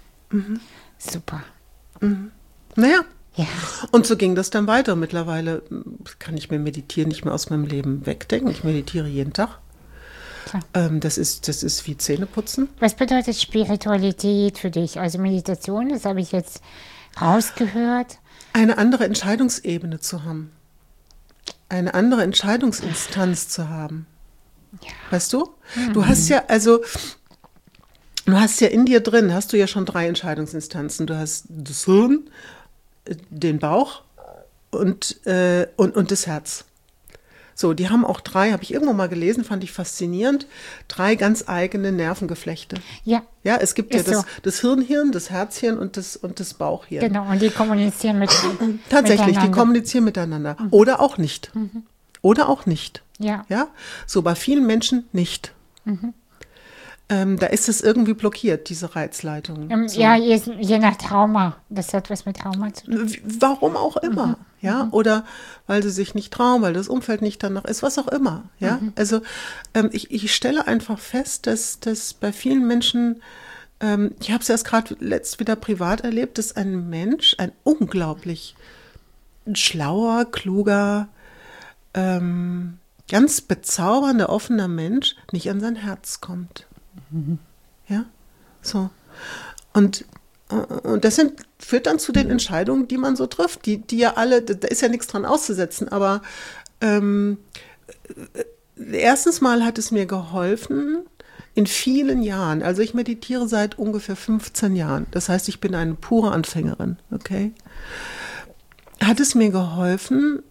Speaker 1: Super.
Speaker 2: Naja,
Speaker 1: Ja.
Speaker 2: und so ging das dann weiter. Mittlerweile kann ich mir Meditieren nicht mehr aus meinem Leben wegdenken. Ich meditiere jeden Tag.
Speaker 1: Klar.
Speaker 2: Ähm, das ist, das ist wie Zähneputzen.
Speaker 1: Was bedeutet Spiritualität für dich? Also Meditation, das habe ich jetzt rausgehört.
Speaker 2: Eine andere Entscheidungsebene zu haben. Eine andere Entscheidungsinstanz zu haben. Weißt du? Du hast ja, also, du hast ja in dir drin, hast du ja schon drei Entscheidungsinstanzen. Du hast das Hirn, den Bauch und, äh, und, und das Herz. So, die haben auch drei, habe ich irgendwo mal gelesen, fand ich faszinierend, drei ganz eigene Nervengeflechte.
Speaker 1: Ja,
Speaker 2: Ja, es gibt ja
Speaker 1: Ist
Speaker 2: das,
Speaker 1: so.
Speaker 2: das Hirnhirn, das Herzhirn und das, und das Bauchhirn.
Speaker 1: genau. Und die kommunizieren mit
Speaker 2: Tatsächlich, die
Speaker 1: miteinander.
Speaker 2: kommunizieren miteinander. Oder auch nicht. Oder auch nicht.
Speaker 1: Ja.
Speaker 2: Ja, so bei vielen Menschen nicht. Ähm, da ist es irgendwie blockiert, diese Reizleitung.
Speaker 1: Ähm,
Speaker 2: so.
Speaker 1: Ja, je, je nach Trauma. Das hat was mit Trauma zu tun.
Speaker 2: W- Warum auch immer, ja, oder weil sie sich nicht trauen, weil das Umfeld nicht danach ist, was auch immer, ja. Also ähm, ich, ich stelle einfach fest, dass, dass bei vielen Menschen, ähm, ich habe es erst gerade letzt wieder privat erlebt, dass ein Mensch, ein unglaublich schlauer, kluger, ähm, ganz bezaubernder, offener Mensch nicht an sein Herz kommt. Ja, so. Und, und das sind, führt dann zu den Entscheidungen, die man so trifft, die, die ja alle, da ist ja nichts dran auszusetzen, aber ähm, erstens mal hat es mir geholfen, in vielen Jahren, also ich meditiere seit ungefähr fünfzehn Jahren, das heißt, ich bin eine pure Anfängerin, okay, hat es mir geholfen,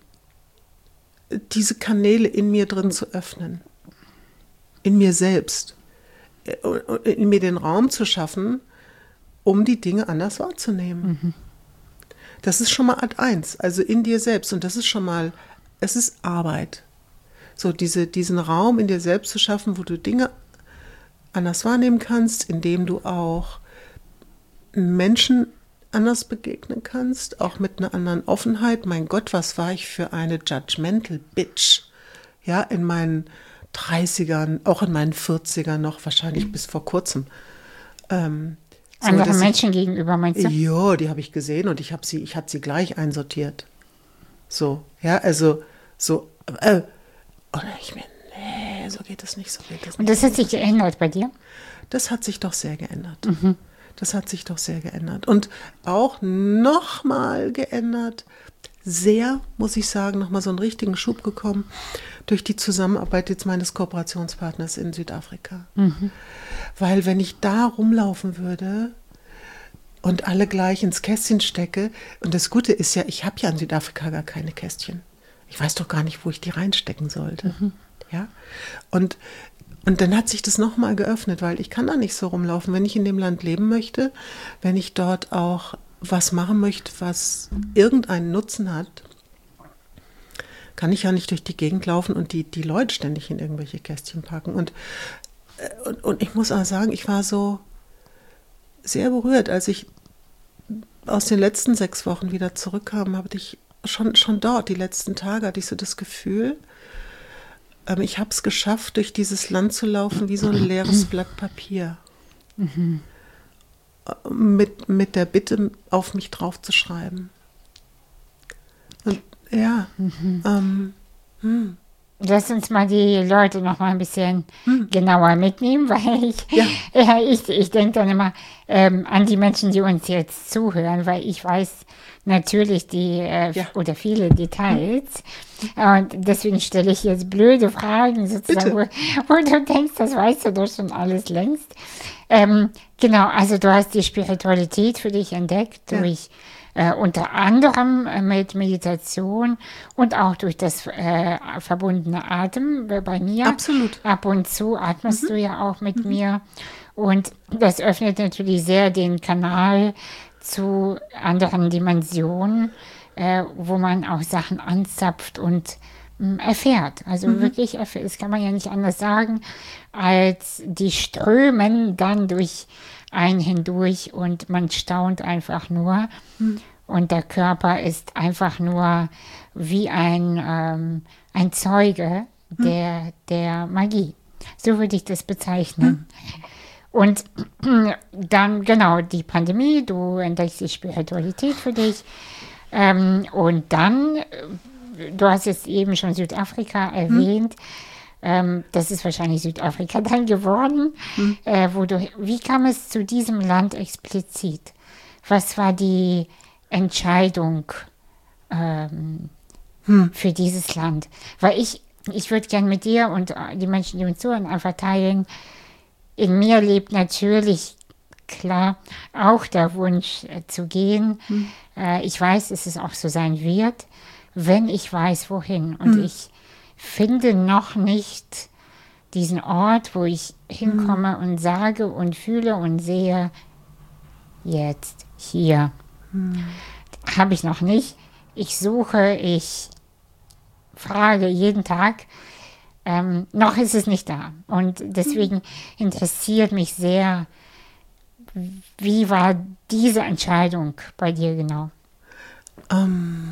Speaker 2: diese Kanäle in mir drin zu öffnen, in mir selbst. äh, mir den Raum zu schaffen, um die Dinge anders wahrzunehmen. Mhm. Das ist schon mal Art eins, also in dir selbst. Und das ist schon mal, es ist Arbeit. So diese, diesen Raum in dir selbst zu schaffen, wo du Dinge anders wahrnehmen kannst, indem du auch Menschen anders begegnen kannst, auch mit einer anderen Offenheit. Mein Gott, was war ich für eine judgmental Bitch. Ja, in meinen dreißigern, auch in meinen vierzigern noch, wahrscheinlich bis vor kurzem. Ähm, so,
Speaker 1: Anderen Menschen ich, gegenüber, meinst du?
Speaker 2: Ja, die habe ich gesehen und ich habe sie, ich habe sie gleich einsortiert. So, ja, also so, äh, oder ich mir, nee, so geht das nicht, so geht das nicht.
Speaker 1: Und das hat sich geändert bei dir?
Speaker 2: Das hat sich doch sehr geändert. Mhm. Das hat sich doch sehr geändert. Und auch nochmal geändert, sehr, muss ich sagen, nochmal so einen richtigen Schub gekommen durch die Zusammenarbeit jetzt meines Kooperationspartners in Südafrika. Mhm. Weil wenn ich da rumlaufen würde und alle gleich ins Kästchen stecke, und das Gute ist ja, ich habe ja in Südafrika gar keine Kästchen. Ich weiß doch gar nicht, wo ich die reinstecken sollte. Mhm. Ja? Und Und dann hat sich das nochmal geöffnet, weil ich kann da nicht so rumlaufen. Wenn ich in dem Land leben möchte, wenn ich dort auch was machen möchte, was irgendeinen Nutzen hat, kann ich ja nicht durch die Gegend laufen und die, die Leute ständig in irgendwelche Kästchen packen. Und, und, und ich muss auch sagen, ich war so sehr berührt, als ich aus den letzten sechs Wochen wieder zurückkam, habe ich schon, schon dort, die letzten Tage, hatte ich so das Gefühl, ich habe es geschafft, durch dieses Land zu laufen wie so ein leeres Blatt Papier. Mhm. Mit, mit der Bitte, auf mich drauf zu schreiben. Und ja. Mhm. Ähm, hm.
Speaker 1: Lass uns mal die Leute noch mal ein bisschen hm. genauer mitnehmen, weil ich, ja. ja, ich, ich denke dann immer ähm, an die Menschen, die uns jetzt zuhören, weil ich weiß natürlich die äh, ja. oder viele Details. Hm. Und deswegen stelle ich jetzt blöde Fragen sozusagen, wo, wo du denkst, das weißt du doch schon alles längst. Ähm, genau, also du hast die Spiritualität für dich entdeckt ja. durch Äh, unter anderem äh, mit Meditation und auch durch das äh, verbundene Atem bei mir.
Speaker 2: Absolut.
Speaker 1: Ab und zu atmest mhm. du ja auch mit mhm. mir. Und das öffnet natürlich sehr den Kanal zu anderen Dimensionen, äh, wo man auch Sachen anzapft und mh, erfährt. Also mhm. wirklich erfährt, das kann man ja nicht anders sagen, als die strömen dann durch ein hindurch und man staunt einfach nur. Hm. Und der Körper ist einfach nur wie ein, ähm, ein Zeuge hm. der, der Magie. So würde ich das bezeichnen. Hm. Und dann, genau, die Pandemie, du entdeckst die Spiritualität für dich. Ähm, und dann, du hast jetzt eben schon Südafrika erwähnt, hm. Ähm, das ist wahrscheinlich Südafrika dann geworden. Hm. Äh, wo du, wie kam es zu diesem Land explizit? Was war die Entscheidung ähm, hm. für dieses Land? Weil ich, ich würde gerne mit dir und die Menschen, die uns zuhören, einfach teilen. In mir lebt natürlich, klar, auch der Wunsch äh, zu gehen. Hm. Äh, ich weiß, dass es auch so sein wird, wenn ich weiß, wohin. Und hm. ich finde noch nicht diesen Ort, wo ich hinkomme mhm. und sage und fühle und sehe, jetzt, hier. Mhm. Habe ich noch nicht. Ich suche, ich frage jeden Tag. Ähm, noch ist es nicht da. Und deswegen interessiert mich sehr, wie war diese Entscheidung bei dir genau?
Speaker 2: Ähm...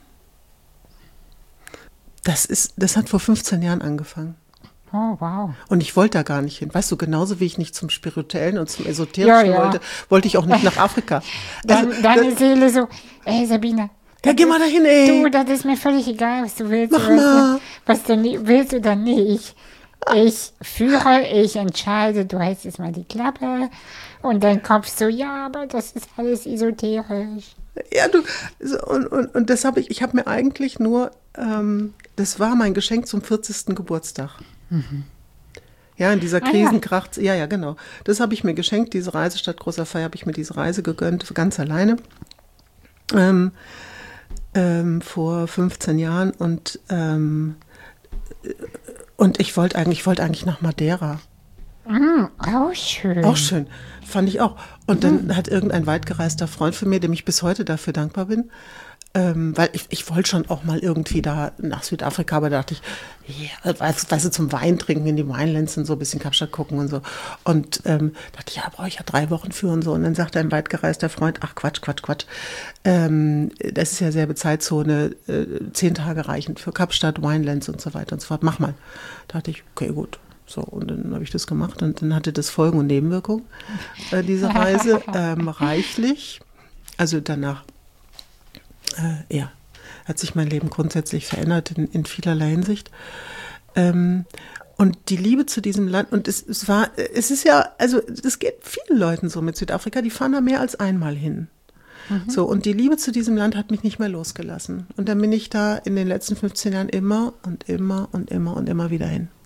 Speaker 2: Das ist, das hat vor fünfzehn Jahren angefangen.
Speaker 1: Oh, wow.
Speaker 2: Und ich wollte da gar nicht hin. Weißt du, genauso wie ich nicht zum Spirituellen und zum Esoterischen ja, ja. wollte, wollte ich auch nicht nach Afrika.
Speaker 1: Also, Dann, deine das, Seele so, ey Sabine.
Speaker 2: Ja, geh mal dahin, ey.
Speaker 1: Du, das ist mir völlig egal, was du willst.
Speaker 2: Mach mal.
Speaker 1: Was du willst oder nicht. Ich führe, ich entscheide, du hältst jetzt mal die Klappe. Und dein Kopf so, ja, aber das ist alles esoterisch.
Speaker 2: Ja, du, und, und, und das habe ich, ich habe mir eigentlich nur, ähm, das war mein Geschenk zum vierzigsten Geburtstag. Mhm. Ja, in dieser Krisenkrach, ah, ja. ja, ja, genau. Das habe ich mir geschenkt, diese Reise statt großer Feier habe ich mir diese Reise gegönnt, ganz alleine, ähm, ähm, vor fünfzehn Jahren und, ähm, und ich wollte eigentlich, ich wollte eigentlich nach Madeira.
Speaker 1: Mm, auch schön.
Speaker 2: Auch schön, fand ich auch. Und dann hat irgendein weitgereister Freund von mir, dem ich bis heute dafür dankbar bin, ähm, weil ich, ich wollte schon auch mal irgendwie da nach Südafrika, aber da dachte ich, ja, weißt, weißt du, zum Wein trinken in die Winelands und so, ein bisschen Kapstadt gucken und so. Und ähm, dachte ich, ja, brauche ich ja drei Wochen für und so. Und dann sagte ein weitgereister Freund, ach Quatsch, Quatsch, Quatsch. Ähm, das ist ja selbe Zeitzone, äh, zehn Tage reichen für Kapstadt, Winelands und so weiter und so fort. Mach mal. Da dachte ich, okay, gut. So, und dann habe ich das gemacht und dann hatte das Folgen- und Nebenwirkungen, äh, diese Reise, ähm, reichlich. Also danach, äh, ja, hat sich mein Leben grundsätzlich verändert in, in vielerlei Hinsicht. Ähm, und die Liebe zu diesem Land, und es, es war, es ist ja, also es geht vielen Leuten so mit Südafrika, die fahren da mehr als einmal hin. Mhm. So, und die Liebe zu diesem Land hat mich nicht mehr losgelassen. Und dann bin ich da in den letzten fünfzehn Jahren immer und immer und immer und immer wieder hin.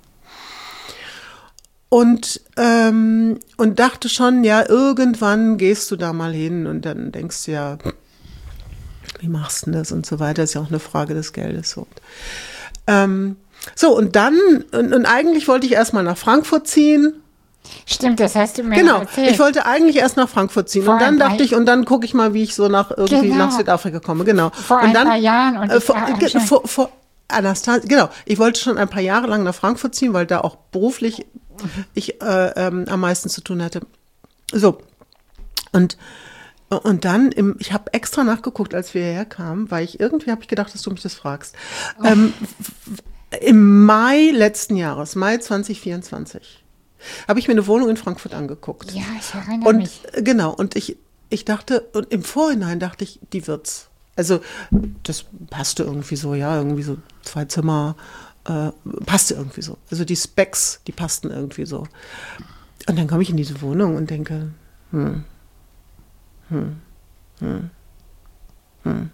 Speaker 2: Und, ähm, und dachte schon, ja, irgendwann gehst du da mal hin und dann denkst du ja, wie machst du das und so weiter, ist ja auch eine Frage des Geldes. So, ähm, so und dann, und, und eigentlich wollte ich erstmal nach Frankfurt ziehen.
Speaker 1: Stimmt, das hast du mir
Speaker 2: Genau,
Speaker 1: erzählt.
Speaker 2: ich wollte eigentlich erst nach Frankfurt ziehen
Speaker 1: Vor
Speaker 2: und dann
Speaker 1: ein paar-
Speaker 2: dachte ich, und dann gucke ich mal, wie ich so nach irgendwie
Speaker 1: Genau.
Speaker 2: nach Südafrika komme, genau.
Speaker 1: Vor
Speaker 2: und
Speaker 1: ein
Speaker 2: dann,
Speaker 1: paar Jahren und
Speaker 2: äh,
Speaker 1: ich
Speaker 2: vor,
Speaker 1: war auch
Speaker 2: ge-
Speaker 1: schon-
Speaker 2: vor, vor Anastasia, genau, ich wollte schon ein paar Jahre lang nach Frankfurt ziehen, weil da auch beruflich ich äh, ähm, am meisten zu tun hatte. So, und und dann, im, ich habe extra nachgeguckt, als wir hierher kamen, weil ich irgendwie habe ich gedacht, dass du mich das fragst. Oh. Ähm, im Mai letzten Jahres, Mai zwanzig vierundzwanzig, habe ich mir eine Wohnung in Frankfurt angeguckt.
Speaker 1: Ja, ich erinnere
Speaker 2: und,
Speaker 1: mich.
Speaker 2: Genau, und ich, ich dachte, und im Vorhinein dachte ich, die wird's. Also das passte irgendwie so, ja, irgendwie so zwei Zimmer, äh, passte irgendwie so. Also die Specs, die passten irgendwie so. Und dann komme ich in diese Wohnung und denke, hm, hm, hm, hm,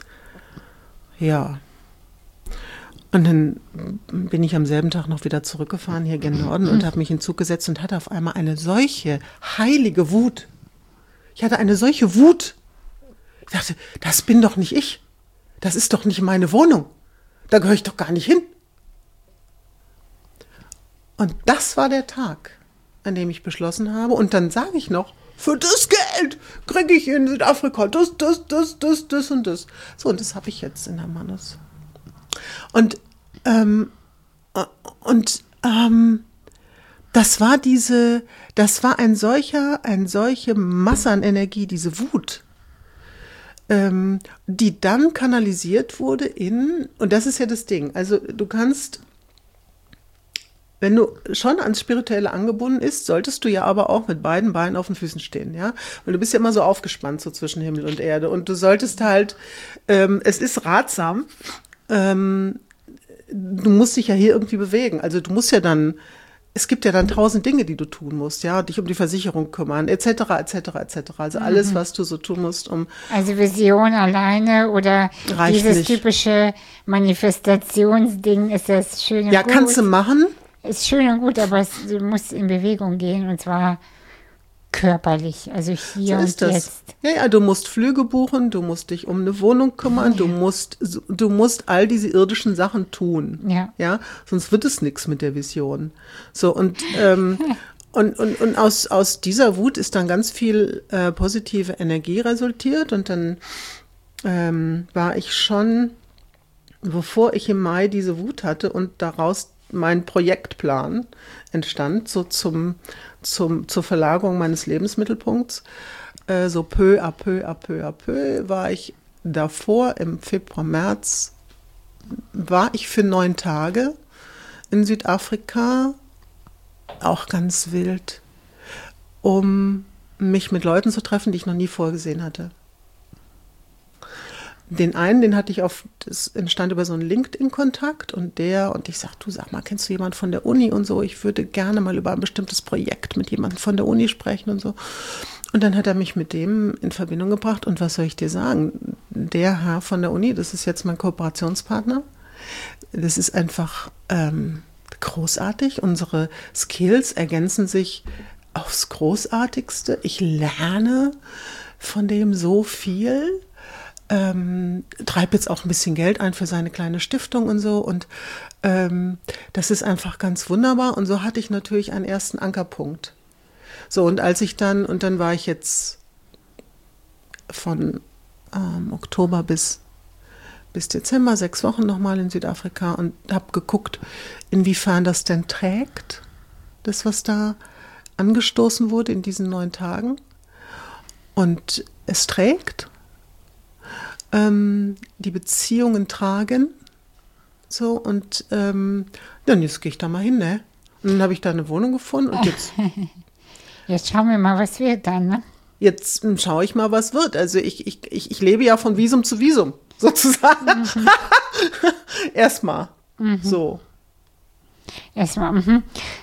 Speaker 2: ja. Und dann bin ich am selben Tag noch wieder zurückgefahren hier gen Norden und habe mich in den Zug gesetzt und hatte auf einmal eine solche heilige Wut. Ich hatte eine solche Wut. Ich dachte, das bin doch nicht ich. Das ist doch nicht meine Wohnung. Da gehöre ich doch gar nicht hin. Und das war der Tag, an dem ich beschlossen habe. Und dann sage ich noch, für das Geld kriege ich in Südafrika das, das, das, das, das und das. So, und das habe ich jetzt in Hermanus. Und, ähm, und ähm, das war diese, das war ein solcher, eine solche Masse an Energie, diese Wut, ähm, die dann kanalisiert wurde in, und das ist ja das Ding, also du kannst, wenn du schon ans Spirituelle angebunden bist, solltest du ja aber auch mit beiden Beinen auf den Füßen stehen, ja, weil du bist ja immer so aufgespannt so zwischen Himmel und Erde und du solltest halt, ähm, es ist ratsam, ähm, du musst dich ja hier irgendwie bewegen, also du musst ja dann, es gibt ja dann tausend Dinge, die du tun musst, ja, dich um die Versicherung kümmern, et cetera, et cetera, et cetera. Also alles, was du so tun musst, um.
Speaker 1: Also Vision alleine oder
Speaker 2: Reicht
Speaker 1: dieses
Speaker 2: nicht.
Speaker 1: typische Manifestationsding ist das schön und
Speaker 2: Ja,
Speaker 1: gut.
Speaker 2: kannst du machen.
Speaker 1: Ist schön und gut, aber es, du musst in Bewegung gehen und zwar körperlich, also hier
Speaker 2: So ist
Speaker 1: und
Speaker 2: das.
Speaker 1: jetzt.
Speaker 2: Ja, ja, du musst Flüge buchen, du musst dich um eine Wohnung kümmern, du musst, du musst all diese irdischen Sachen tun.
Speaker 1: Ja.
Speaker 2: Ja, sonst wird es nichts mit der Vision. So, und, ähm, und, und, und aus, aus dieser Wut ist dann ganz viel äh, positive Energie resultiert und dann ähm, war ich schon, bevor ich im Mai diese Wut hatte und daraus mein Projektplan entstand, so zum, zum, zur Verlagerung meines Lebensmittelpunkts. Äh, so peu à peu à peu à peu war ich davor im Februar, März, war ich für neun Tage in Südafrika, auch ganz wild, um mich mit Leuten zu treffen, die ich noch nie vorgesehen hatte. Den einen, den hatte ich auf, das entstand über so einen LinkedIn-Kontakt und der, und ich sag, du sag mal, kennst du jemanden von der Uni und so? Ich würde gerne mal über ein bestimmtes Projekt mit jemandem von der Uni sprechen und so. Und dann hat er mich mit dem in Verbindung gebracht und was soll ich dir sagen? Der Herr von der Uni, das ist jetzt mein Kooperationspartner. Das ist einfach ähm, großartig. Unsere Skills ergänzen sich aufs Großartigste. Ich lerne von dem so viel. ähm, treibt jetzt auch ein bisschen Geld ein für seine kleine Stiftung und so. Und ähm, das ist einfach ganz wunderbar. Und so hatte ich natürlich einen ersten Ankerpunkt. So, und als ich dann, und dann war ich jetzt von ähm, Oktober bis, bis Dezember, sechs Wochen nochmal in Südafrika und habe geguckt, inwiefern das denn trägt, das, was da angestoßen wurde in diesen neun Tagen. Und es trägt, ähm, die Beziehungen tragen, so, und ähm, dann jetzt gehe ich da mal hin, ne? Und dann habe ich da eine Wohnung gefunden und jetzt...
Speaker 1: Jetzt schauen wir mal, was wird dann, ne?
Speaker 2: Jetzt hm, schaue ich mal, was wird. Also ich, ich, ich, ich lebe ja von Visum zu Visum, sozusagen. Mhm. Erstmal. Mhm. So.
Speaker 1: Erstmal, mhm.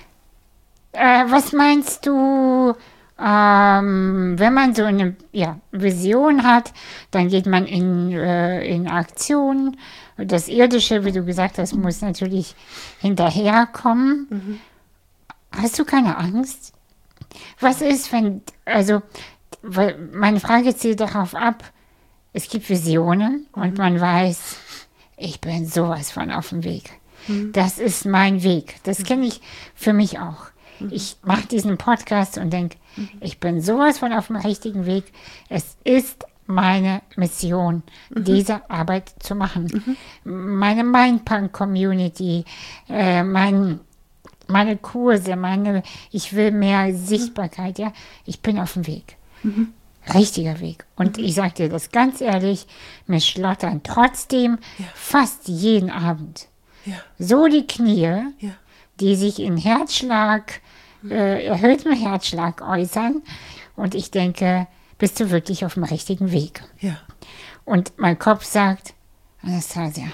Speaker 1: Äh, was meinst du, ähm, wenn man so eine ja, Vision hat, dann geht man in, äh, in Aktion. Das Irdische, wie du gesagt hast, muss natürlich hinterherkommen. Mhm. Hast du keine Angst? Was ist, wenn, also, weil meine Frage zielt darauf ab, es gibt Visionen mhm. und man weiß, ich bin sowas von auf dem Weg. Mhm. Das ist mein Weg. Das kenne ich für mich auch. Mhm. Ich mache diesen Podcast und denke, mhm. ich bin sowas von auf dem richtigen Weg. Es ist meine Mission, mhm. diese Arbeit zu machen. Mhm. Meine Mindpunk-Community, äh, mein meine Kurse, meine, ich will mehr Sichtbarkeit, ja, ich bin auf dem Weg. Mhm. Richtiger Weg. Und mhm. ich sage dir das ganz ehrlich, mir schlottern trotzdem ja. fast jeden Abend ja. so die Knie, ja. die sich in Herzschlag, mhm. äh, erhöhtem Herzschlag äußern. Und ich denke, bist du wirklich auf dem richtigen Weg?
Speaker 2: Ja.
Speaker 1: Und mein Kopf sagt, Anastasia,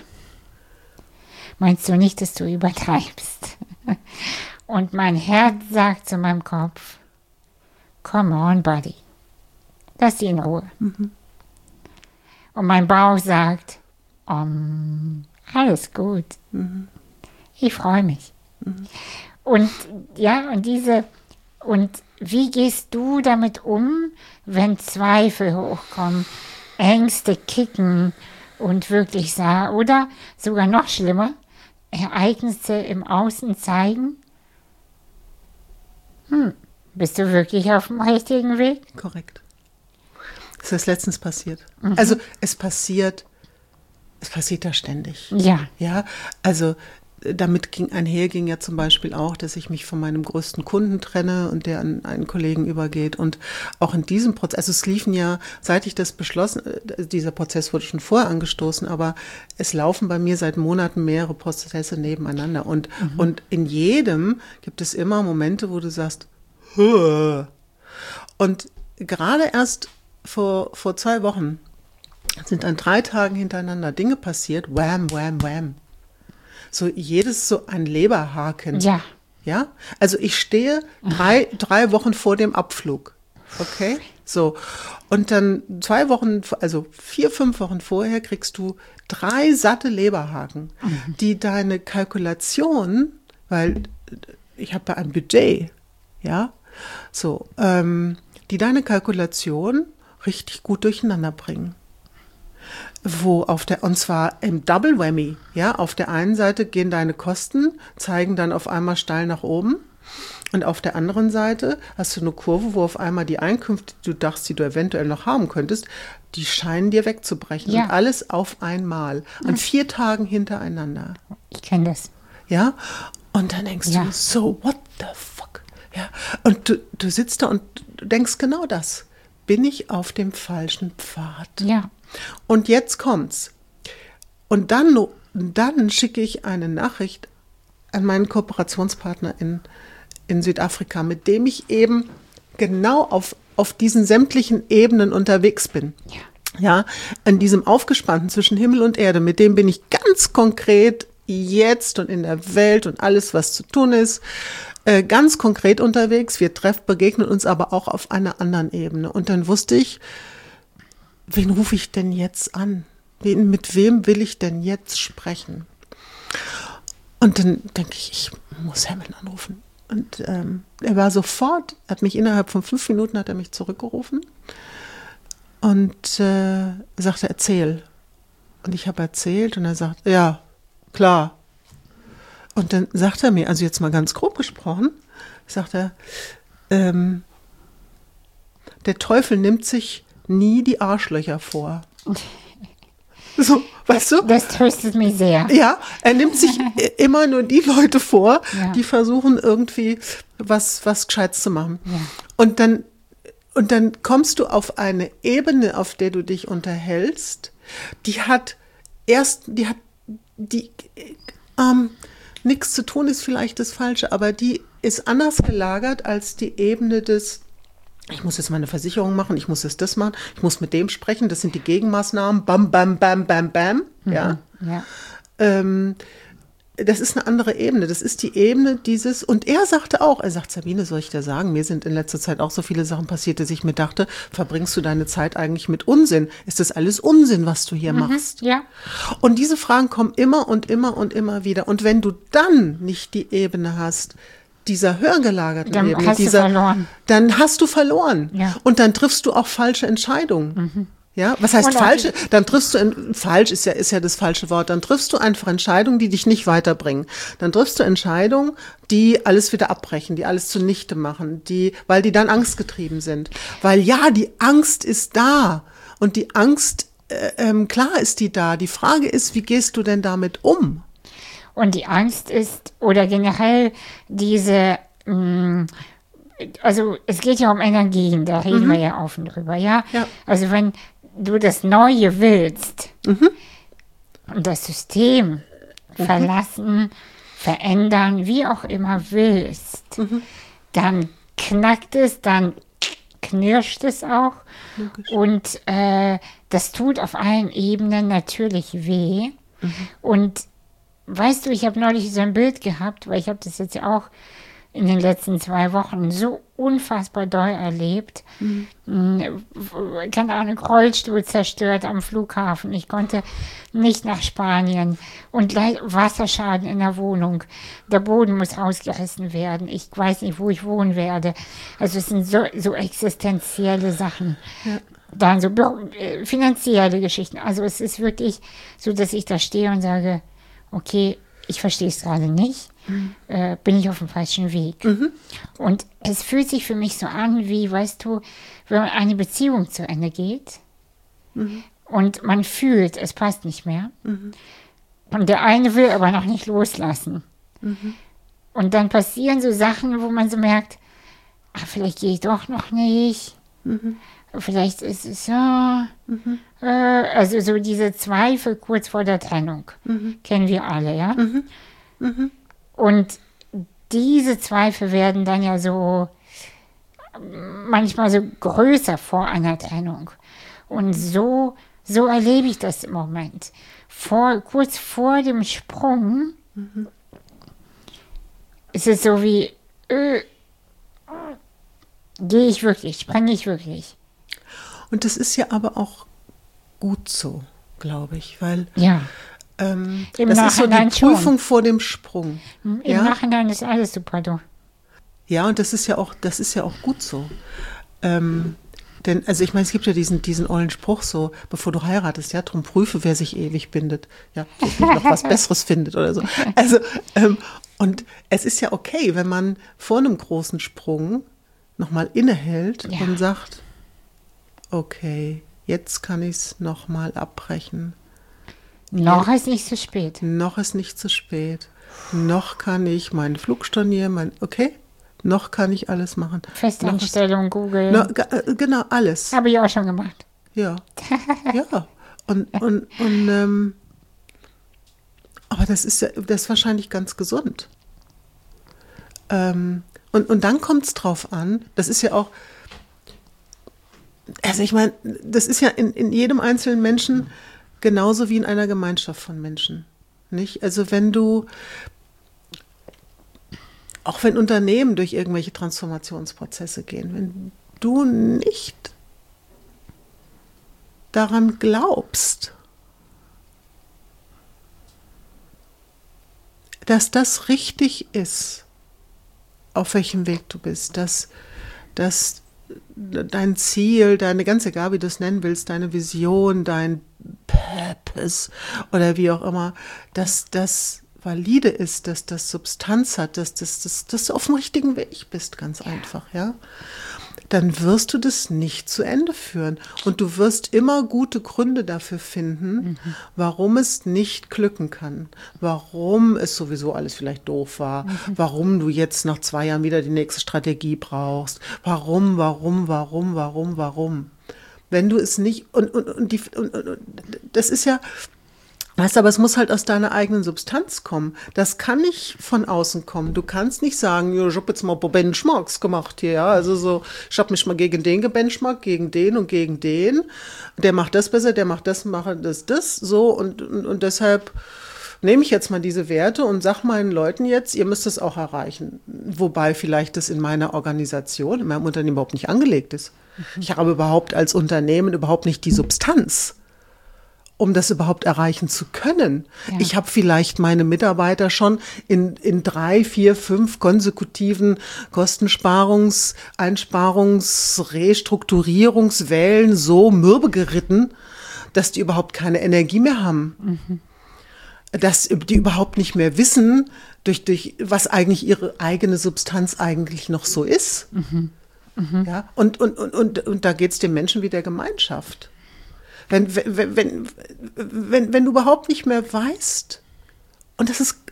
Speaker 1: meinst du nicht, dass du übertreibst? Und mein Herz sagt zu meinem Kopf, come on, buddy, lass sie in Ruhe. Mhm. Und mein Bauch sagt, um, alles gut, mhm. ich freue mich. Mhm. Und ja, und diese, und wie gehst du damit um, wenn Zweifel hochkommen, Ängste kicken und wirklich sagen, oder sogar noch schlimmer, Ereignisse im Außen zeigen, hm, bist du wirklich auf dem richtigen Weg?
Speaker 2: Korrekt. Das ist letztens passiert. Mhm. Also es passiert, es passiert da ständig.
Speaker 1: Ja.
Speaker 2: Ja, also damit ging einher ging ja zum Beispiel auch, dass ich mich von meinem größten Kunden trenne und der an einen Kollegen übergeht. Und auch in diesem Prozess, also es liefen ja, seit ich das beschlossen, dieser Prozess wurde schon vorher angestoßen, aber es laufen bei mir seit Monaten mehrere Prozesse nebeneinander. Und, mhm. und in jedem gibt es immer Momente, wo du sagst, Hö. Und gerade erst vor, vor zwei Wochen sind an drei Tagen hintereinander Dinge passiert, wham, wham, wham. So jedes so ein Leberhaken.
Speaker 1: Ja.
Speaker 2: Ja? Also ich stehe drei, drei Wochen vor dem Abflug. Okay? So. Und dann zwei Wochen, also vier, fünf Wochen vorher kriegst du drei satte Leberhaken, mhm. die deine Kalkulation, weil ich habe ja ein Budget, ja, so, ähm, die deine Kalkulation richtig gut durcheinander bringen. Wo auf der, und zwar im Double Whammy, ja, auf der einen Seite gehen deine Kosten, zeigen dann auf einmal steil nach oben und auf der anderen Seite hast du eine Kurve, wo auf einmal die Einkünfte, die du dachtest, die du eventuell noch haben könntest, die scheinen dir wegzubrechen. Ja. Und alles auf einmal, an vier Tagen hintereinander.
Speaker 1: Ich kenne das.
Speaker 2: Ja, und dann denkst ja. du, so, what the fuck? Ja, und du, du sitzt da und du denkst genau das. Bin ich auf dem falschen Pfad?
Speaker 1: Ja.
Speaker 2: Und jetzt kommt's. Und dann, dann schicke ich eine Nachricht an meinen Kooperationspartner in, in Südafrika, mit dem ich eben genau auf, auf diesen sämtlichen Ebenen unterwegs bin.
Speaker 1: Ja.
Speaker 2: Ja, an diesem Aufgespannten zwischen Himmel und Erde, mit dem bin ich ganz konkret jetzt und in der Welt und alles, was zu tun ist, äh, ganz konkret unterwegs. Wir treffen, begegnen uns aber auch auf einer anderen Ebene. Und dann wusste ich, wen rufe ich denn jetzt an? Wen, mit wem will ich denn jetzt sprechen? Und dann denke ich, ich muss Hamilton anrufen. Und ähm, er war sofort, hat mich innerhalb von fünf Minuten hat er mich zurückgerufen. und äh, sagte, erzähl. Und ich habe erzählt und er sagt, ja, klar. Und dann sagt er mir, also jetzt mal ganz grob gesprochen, sagt er, ähm, der Teufel nimmt sich nie die Arschlöcher vor. So, weißt du?
Speaker 1: Das tröstet mich sehr.
Speaker 2: Ja, er nimmt sich immer nur die Leute vor,
Speaker 1: Ja.
Speaker 2: die versuchen irgendwie was, was Gescheites zu machen.
Speaker 1: Ja.
Speaker 2: Und dann, und dann kommst du auf eine Ebene, auf der du dich unterhältst, die hat erst, die hat, die, ähm, nichts zu tun ist vielleicht das Falsche, aber die ist anders gelagert als die Ebene des, ich muss jetzt meine Versicherung machen, ich muss jetzt das machen, ich muss mit dem sprechen, das sind die Gegenmaßnahmen, bam, bam, bam, bam, bam, ja.
Speaker 1: Ja.
Speaker 2: Ähm, das ist eine andere Ebene, das ist die Ebene dieses, und er sagte auch, er sagt, Sabine, soll ich dir sagen, mir sind in letzter Zeit auch so viele Sachen passiert, dass ich mir dachte, verbringst du deine Zeit eigentlich mit Unsinn? Ist das alles Unsinn, was du hier machst?
Speaker 1: Ja.
Speaker 2: Und diese Fragen kommen immer und immer und immer wieder. Und wenn du dann nicht die Ebene hast, dieser höher gelagerten
Speaker 1: Dann
Speaker 2: Ebene,
Speaker 1: hast du
Speaker 2: dieser,
Speaker 1: verloren.
Speaker 2: dann hast du verloren.
Speaker 1: Ja.
Speaker 2: Und dann triffst du auch falsche Entscheidungen. Ja, was heißt
Speaker 1: Und auch
Speaker 2: falsche? Dann triffst du, in, falsch ist ja, ist ja das falsche Wort, dann triffst du einfach Entscheidungen, die dich nicht weiterbringen. Dann triffst du Entscheidungen, die alles wieder abbrechen, die alles zunichte machen, die, weil die dann angstgetrieben sind. Weil ja, die Angst ist da. Und die Angst, äh, ähm, klar ist die da. Die Frage ist, wie gehst du denn damit um?
Speaker 1: Und die Angst ist, oder generell diese, mh, also es geht ja um Energien, da reden wir ja offen drüber, ja?
Speaker 2: Ja.
Speaker 1: Also wenn du das Neue willst und das System verlassen, verändern, wie auch immer willst, dann knackt es, dann knirscht es auch. Und äh, das tut auf allen Ebenen natürlich weh. Und weißt du, ich habe neulich so ein Bild gehabt, weil ich habe das jetzt ja auch in den letzten zwei Wochen so unfassbar doll erlebt. Mhm. Keine Ahnung, Rollstuhl zerstört am Flughafen. Ich konnte nicht nach Spanien. Und Wasserschaden in der Wohnung. Der Boden muss ausgerissen werden. Ich weiß nicht, wo ich wohnen werde. Also es sind so, so existenzielle Sachen. Ja. Dann so äh, finanzielle Geschichten. Also es ist wirklich so, dass ich da stehe und sage, okay, ich verstehe es gerade nicht, mhm. äh, bin ich auf dem falschen Weg. Mhm. Und es fühlt sich für mich so an, wie, weißt du, wenn eine Beziehung zu Ende geht mhm. und man fühlt, es passt nicht mehr. Mhm. Und der eine will aber noch nicht loslassen. Mhm. Und dann passieren so Sachen, wo man so merkt, ach, vielleicht gehe ich doch noch nicht. Mhm. Vielleicht ist es so, mhm. äh, also so diese Zweifel kurz vor der Trennung, mhm. kennen wir alle, ja? Mhm. Mhm. Und diese Zweifel werden dann ja so manchmal so größer vor einer Trennung. Und so, so erlebe ich das im Moment. Vor, kurz vor dem Sprung mhm. ist es so wie, äh, gehe ich wirklich, sprenge ich wirklich.
Speaker 2: Und das ist ja aber auch gut so, glaube ich, weil
Speaker 1: ja.
Speaker 2: ähm, das ist so die Prüfung schon. Vor dem Sprung.
Speaker 1: Im
Speaker 2: ja?
Speaker 1: Nachhinein ist alles super, du.
Speaker 2: Ja, und das ist ja auch, das ist ja auch gut so. Ähm, denn, also ich meine, es gibt ja diesen, diesen ollen Spruch so, bevor du heiratest, ja, drum prüfe, wer sich ewig bindet. Ja, sich nicht noch was Besseres findet oder so. Also, ähm, und es ist ja okay, wenn man vor einem großen Sprung nochmal innehält ja. und sagt, okay, jetzt kann ich es nochmal abbrechen.
Speaker 1: Noch
Speaker 2: jetzt,
Speaker 1: ist nicht zu spät.
Speaker 2: Noch ist nicht zu spät. Noch kann ich meinen Flug stornieren, mein, okay, noch kann ich alles machen.
Speaker 1: Festanstellung, ist, Google.
Speaker 2: No, genau, alles.
Speaker 1: Habe ich auch schon gemacht.
Speaker 2: Ja, ja. Und, und, und ähm, aber das ist ja, das ist wahrscheinlich ganz gesund. Ähm, und, und dann kommt es drauf an, das ist ja auch, also ich meine, das ist ja in, in jedem einzelnen Menschen genauso wie in einer Gemeinschaft von Menschen. Nicht? Also wenn du, auch wenn Unternehmen durch irgendwelche Transformationsprozesse gehen, wenn du nicht daran glaubst, dass das richtig ist, auf welchem Weg du bist, dass, dass dein Ziel, deine, ganz egal wie du es nennen willst, deine Vision, dein Purpose oder wie auch immer, dass das valide ist, dass das Substanz hat, dass, das, dass, dass du auf dem richtigen Weg bist, ganz einfach, ja. Dann wirst du das nicht zu Ende führen. Und du wirst immer gute Gründe dafür finden, mhm. warum es nicht glücken kann, warum es sowieso alles vielleicht doof war, mhm. warum du jetzt nach zwei Jahren wieder die nächste Strategie brauchst, warum, warum, warum, warum, warum. Wenn du es nicht, und, und, und, die, und, und das ist ja, weißt du, aber es muss halt aus deiner eigenen Substanz kommen. Das kann nicht von außen kommen. Du kannst nicht sagen, ja, ich habe jetzt mal ein paar Benchmarks gemacht hier, ja. Also so, ich habe mich mal gegen den gebenchmarkt, gegen den und gegen den. Der macht das besser, der macht das, macht das, das, so. Und, und, und deshalb nehme ich jetzt mal diese Werte und sag meinen Leuten jetzt, ihr müsst es auch erreichen. Wobei vielleicht das in meiner Organisation, in meinem Unternehmen überhaupt nicht angelegt ist. Mhm. Ich habe überhaupt als Unternehmen überhaupt nicht die Substanz, um das überhaupt erreichen zu können. Ja. Ich habe vielleicht meine Mitarbeiter schon in, in drei, vier, fünf konsekutiven Kostensparungs-, Einsparungs-, Restrukturierungswellen so mürbe geritten, dass die überhaupt keine Energie mehr haben. Mhm. Dass die überhaupt nicht mehr wissen, durch, durch was eigentlich ihre eigene Substanz eigentlich noch so ist. Mhm. Mhm. Ja? Und, und, und, und, und da geht es den Menschen wie der Gemeinschaft. Wenn, wenn, wenn, wenn, wenn du überhaupt nicht mehr weißt, und das ist,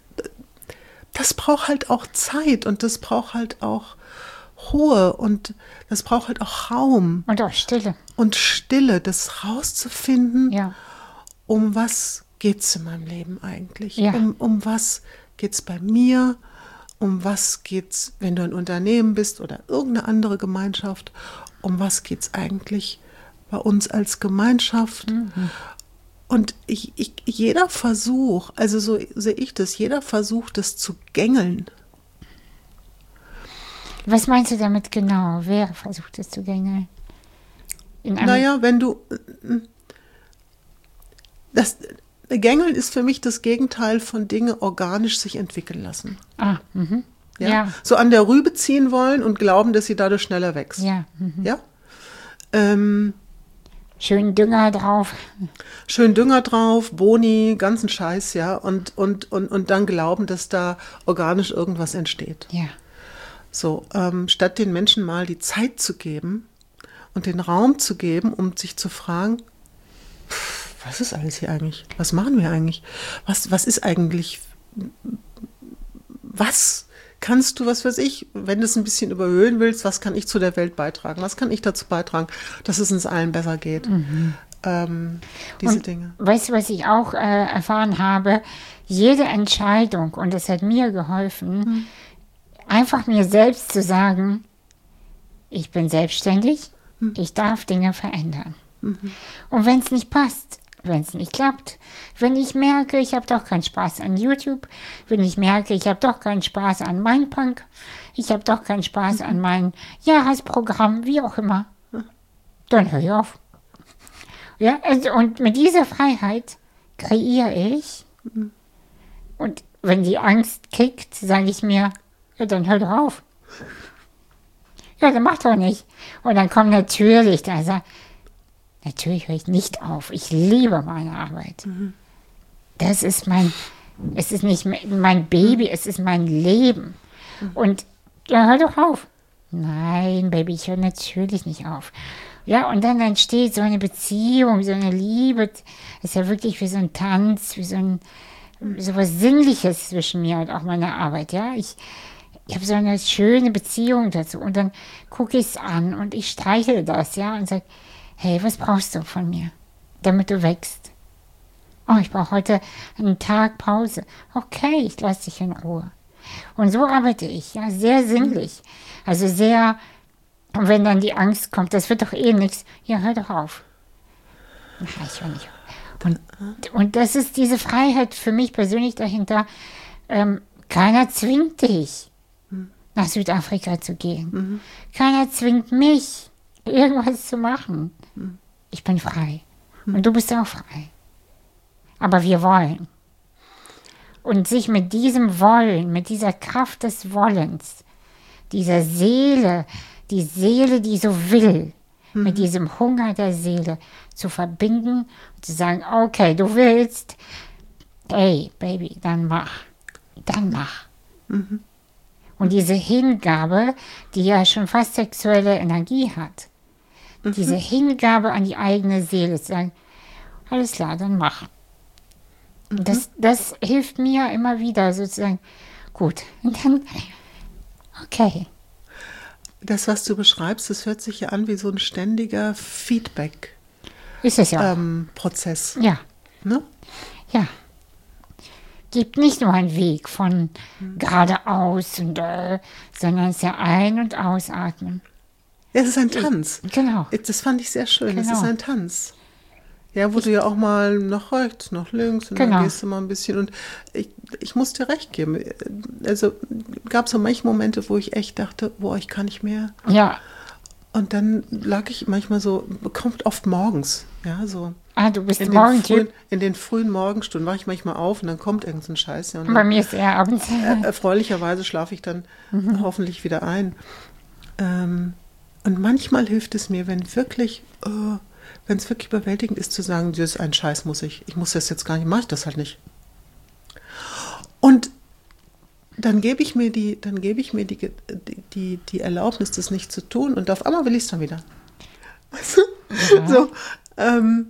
Speaker 2: das braucht halt auch Zeit und das braucht halt auch Ruhe und das braucht halt auch Raum.
Speaker 1: Und auch Stille.
Speaker 2: Und Stille, das rauszufinden,
Speaker 1: ja.
Speaker 2: um was geht's in meinem Leben eigentlich?
Speaker 1: Ja.
Speaker 2: Um, um was geht's bei mir? Um was geht's, wenn du ein Unternehmen bist oder irgendeine andere Gemeinschaft? Um was geht's eigentlich bei uns als Gemeinschaft? Mhm. Und ich, ich, jeder Versuch, also so sehe ich das, jeder Versuch, das zu gängeln.
Speaker 1: Was meinst du damit genau? Wer versucht das zu gängeln?
Speaker 2: Naja, wenn du, das Gängeln ist für mich das Gegenteil von Dinge organisch sich entwickeln lassen.
Speaker 1: Ah, mhm.
Speaker 2: Ja?
Speaker 1: Ja.
Speaker 2: So an der Rübe ziehen wollen und glauben, dass sie dadurch schneller wächst.
Speaker 1: Ja. Mhm.
Speaker 2: Ja? Ähm,
Speaker 1: Schön Dünger drauf.
Speaker 2: Schön Dünger drauf, Boni, ganzen Scheiß, ja. Und, und, und, und dann glauben, dass da organisch irgendwas entsteht.
Speaker 1: Ja.
Speaker 2: So, ähm, statt den Menschen mal die Zeit zu geben und den Raum zu geben, um sich zu fragen, pff, was ist alles hier eigentlich? Was machen wir eigentlich? Was, was ist eigentlich, was kannst du, was weiß ich, wenn du es ein bisschen überhöhen willst, was kann ich zu der Welt beitragen? Was kann ich dazu beitragen, dass es uns allen besser geht? Mhm. Ähm, diese
Speaker 1: und
Speaker 2: Dinge.
Speaker 1: Weißt du, was ich auch äh, erfahren habe? Jede Entscheidung, und das hat mir geholfen, mhm. einfach mir selbst zu sagen, ich bin selbstständig, mhm. ich darf Dinge verändern. Mhm. Und wenn es nicht passt, wenn es nicht klappt, wenn ich merke, ich habe doch keinen Spaß an YouTube, wenn ich merke, ich habe doch keinen Spaß an Mindpunk, ich habe doch keinen Spaß mhm. an mein Jahresprogramm, wie auch immer, dann höre ich auf. Ja, also, und mit dieser Freiheit kreiere ich. Mhm. Und wenn die Angst kickt, sage ich mir, ja, dann hör doch auf. Ja, dann mach doch nicht. Und dann kommt natürlich, da sagt, natürlich höre ich nicht auf. Ich liebe meine Arbeit. Mhm. Das ist mein, es ist nicht mein Baby, mhm. es ist mein Leben. Mhm. Und ja, hör doch auf. Nein, Baby, ich höre natürlich nicht auf. Ja, und dann entsteht so eine Beziehung, so eine Liebe. Das ist ja wirklich wie so ein Tanz, wie so ein, so was Sinnliches zwischen mir und auch meiner Arbeit. Ja, ich, ich habe so eine schöne Beziehung dazu. Und dann gucke ich es an und ich streichle das, ja, und sage, hey, was brauchst du von mir, damit du wächst? Oh, ich brauche heute einen Tag Pause. Okay, ich lasse dich in Ruhe. Und so arbeite ich, ja, sehr sinnlich. Also sehr, und wenn dann die Angst kommt, das wird doch eh nichts, ja, hör doch auf. Na, ich höre nicht auf. Und, und das ist diese Freiheit für mich persönlich dahinter. Ähm, keiner zwingt dich, nach Südafrika zu gehen. Mhm. Keiner zwingt mich, irgendwas zu machen. Ich bin frei. Und du bist auch frei. Aber wir wollen. Und sich mit diesem Wollen, mit dieser Kraft des Wollens, dieser Seele, die Seele, die so will, mhm. mit diesem Hunger der Seele zu verbinden und zu sagen, okay, du willst, hey, Baby, dann mach, dann mach. Mhm. Und diese Hingabe, die ja schon fast sexuelle Energie hat, mhm. diese Hingabe an die eigene Seele, zu sagen, alles klar, dann mach. Mhm. Das, das hilft mir immer wieder sozusagen, gut, und dann, okay.
Speaker 2: Das, was du beschreibst, das hört sich ja an wie so ein ständiger Feedback.
Speaker 1: Ist es ja.
Speaker 2: Ähm, Prozess.
Speaker 1: Ja.
Speaker 2: Ne?
Speaker 1: Ja. Gibt nicht nur einen Weg von mhm. geradeaus, und, äh, sondern es ist ja ein- und ausatmen.
Speaker 2: Ja, es ist ein Tanz.
Speaker 1: Genau.
Speaker 2: Das fand ich sehr schön.
Speaker 1: Genau.
Speaker 2: Es ist ein Tanz. Ja, wo ich, du ja auch mal nach rechts, nach links und
Speaker 1: genau.
Speaker 2: dann gehst du mal ein bisschen. Und ich, ich muss dir recht geben. Also gab es so manche Momente, wo ich echt dachte, boah, ich kann nicht mehr.
Speaker 1: Ja.
Speaker 2: Und dann lag ich manchmal so, kommt oft morgens, ja, so.
Speaker 1: Ah, du bist
Speaker 2: in
Speaker 1: Morgentyp?
Speaker 2: Den in den frühen Morgenstunden wache ich manchmal auf und dann kommt irgend so ein Scheiß. Ja, und
Speaker 1: Bei
Speaker 2: dann,
Speaker 1: mir ist eher abends.
Speaker 2: Äh, erfreulicherweise schlafe ich dann mhm. hoffentlich wieder ein. Ähm, und manchmal hilft es mir, wenn wirklich, oh, wenn es wirklich überwältigend ist, zu sagen, das ist ein Scheiß, muss ich. Ich muss das jetzt gar nicht, mache ich das halt nicht. Und dann gebe ich mir die, dann gebe ich mir die, die, die, die Erlaubnis, das nicht zu tun, und auf einmal will ich es dann wieder. Weißt du? Ja. So, ähm,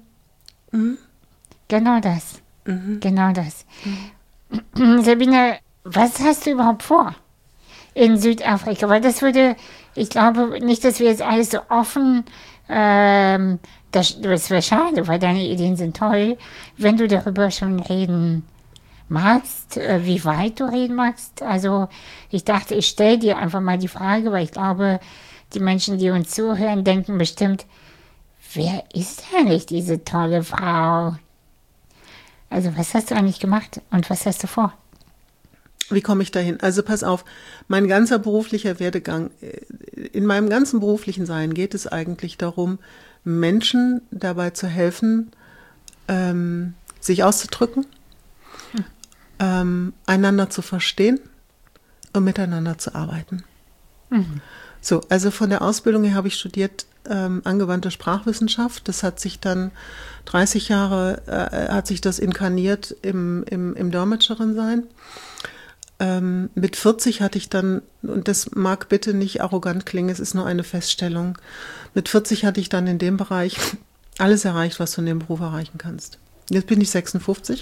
Speaker 1: genau das.
Speaker 2: Mhm.
Speaker 1: Genau das. Mhm. Sabine, was hast du überhaupt vor in Südafrika? Weil das würde, ich glaube nicht, dass wir jetzt alles so offen, ähm, das, das wäre schade, weil deine Ideen sind toll, wenn du darüber schon reden magst, äh, wie weit du reden magst. Also ich dachte, ich stelle dir einfach mal die Frage, weil ich glaube, die Menschen, die uns zuhören, denken bestimmt, wer ist eigentlich diese tolle Frau? Also was hast du eigentlich gemacht und was hast du vor?
Speaker 2: Wie komme ich dahin? Also pass auf, mein ganzer beruflicher Werdegang, in meinem ganzen beruflichen Sein geht es eigentlich darum, Menschen dabei zu helfen, ähm, sich auszudrücken, hm. ähm, einander zu verstehen und miteinander zu arbeiten. Mhm. So, also von der Ausbildung her habe ich studiert ähm, angewandte Sprachwissenschaft. Das hat sich dann dreißig Jahre, äh, hat sich das inkarniert im, im, im Dolmetscherin-Sein. Ähm, mit vierzig hatte ich dann, und das mag bitte nicht arrogant klingen, es ist nur eine Feststellung, mit vierzig hatte ich dann in dem Bereich alles erreicht, was du in dem Beruf erreichen kannst. Jetzt bin ich sechsundfünfzig.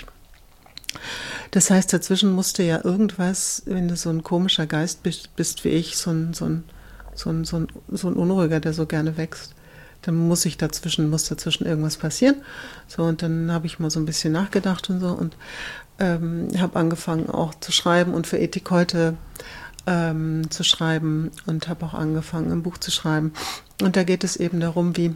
Speaker 2: Das heißt, dazwischen musste ja irgendwas, wenn du so ein komischer Geist bist, bist wie ich, so ein, so ein So ein, so, ein, so ein Unruhiger, der so gerne wächst, dann muss ich dazwischen, muss dazwischen irgendwas passieren. So, und dann habe ich mal so ein bisschen nachgedacht und so und ähm, habe angefangen auch zu schreiben und für Ethik heute ähm, zu schreiben und habe auch angefangen, ein Buch zu schreiben. Und da geht es eben darum, wie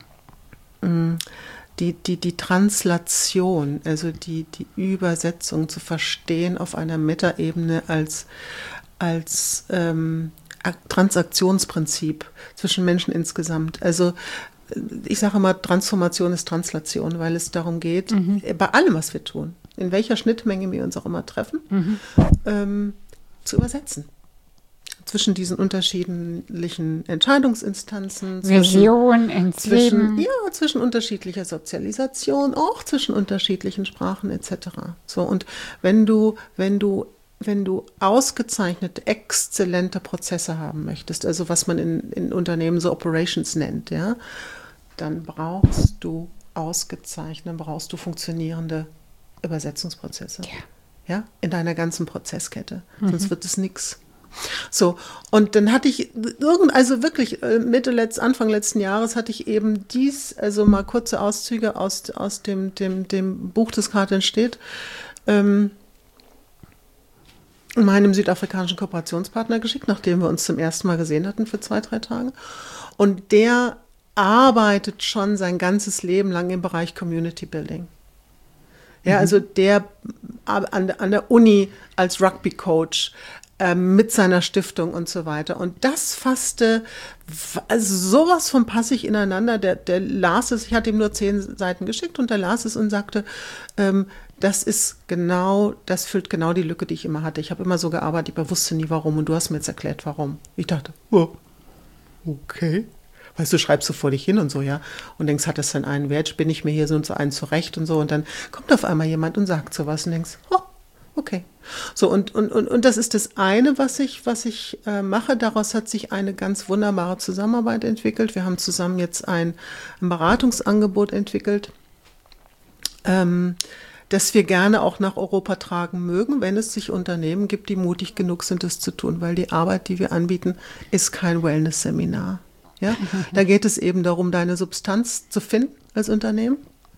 Speaker 2: mh, die, die, die Translation, also die, die Übersetzung zu verstehen auf einer Metaebene als, als ähm, Transaktionsprinzip zwischen Menschen insgesamt. Also ich sage immer, Transformation ist Translation, weil es darum geht, mhm. bei allem, was wir tun, in welcher Schnittmenge wir uns auch immer treffen, mhm. ähm, zu übersetzen. Zwischen diesen unterschiedlichen Entscheidungsinstanzen,
Speaker 1: Vision ins
Speaker 2: zwischen,
Speaker 1: Leben.
Speaker 2: Ja, zwischen unterschiedlicher Sozialisation, auch zwischen unterschiedlichen Sprachen et cetera. So, und wenn du, wenn du Wenn du ausgezeichnete, exzellente Prozesse haben möchtest, also was man in, in Unternehmen so Operations nennt, ja, dann brauchst du ausgezeichnete, brauchst du funktionierende Übersetzungsprozesse. Ja. Ja, in deiner ganzen Prozesskette. Mhm. Sonst wird es nichts. So, und dann hatte ich irgend, also wirklich Mitte letzt, Anfang letzten Jahres hatte ich eben dies, also mal kurze Auszüge aus, aus dem, dem, dem Buch, das gerade entsteht, ähm, meinem südafrikanischen Kooperationspartner geschickt, nachdem wir uns zum ersten Mal gesehen hatten für zwei, drei Tage. Und der arbeitet schon sein ganzes Leben lang im Bereich Community Building. Ja, mhm. also der an, an der Uni als Rugby-Coach äh, mit seiner Stiftung und so weiter. Und das fasste also sowas von passig ineinander. Der, der las es, ich hatte ihm nur zehn Seiten geschickt und der las es und sagte, ähm, das ist genau, das füllt genau die Lücke, die ich immer hatte. Ich habe immer so gearbeitet, ich wusste nie warum und du hast mir jetzt erklärt, warum. Ich dachte, oh. okay. Weißt du, schreibst du vor dich hin und so, ja. Und denkst, hat das denn einen Wert? Bin ich mir hier so und so einen zurecht und so. Und dann kommt auf einmal jemand und sagt sowas und denkst, oh, okay. So, und, und, und, und das ist das eine, was ich, was ich äh, mache. Daraus hat sich eine ganz wunderbare Zusammenarbeit entwickelt. Wir haben zusammen jetzt ein, ein Beratungsangebot entwickelt, ähm, das wir gerne auch nach Europa tragen mögen, wenn es sich Unternehmen gibt, die mutig genug sind, das zu tun. Weil die Arbeit, die wir anbieten, ist kein Wellness-Seminar. Ja? Da geht es eben darum, deine Substanz zu finden als Unternehmen.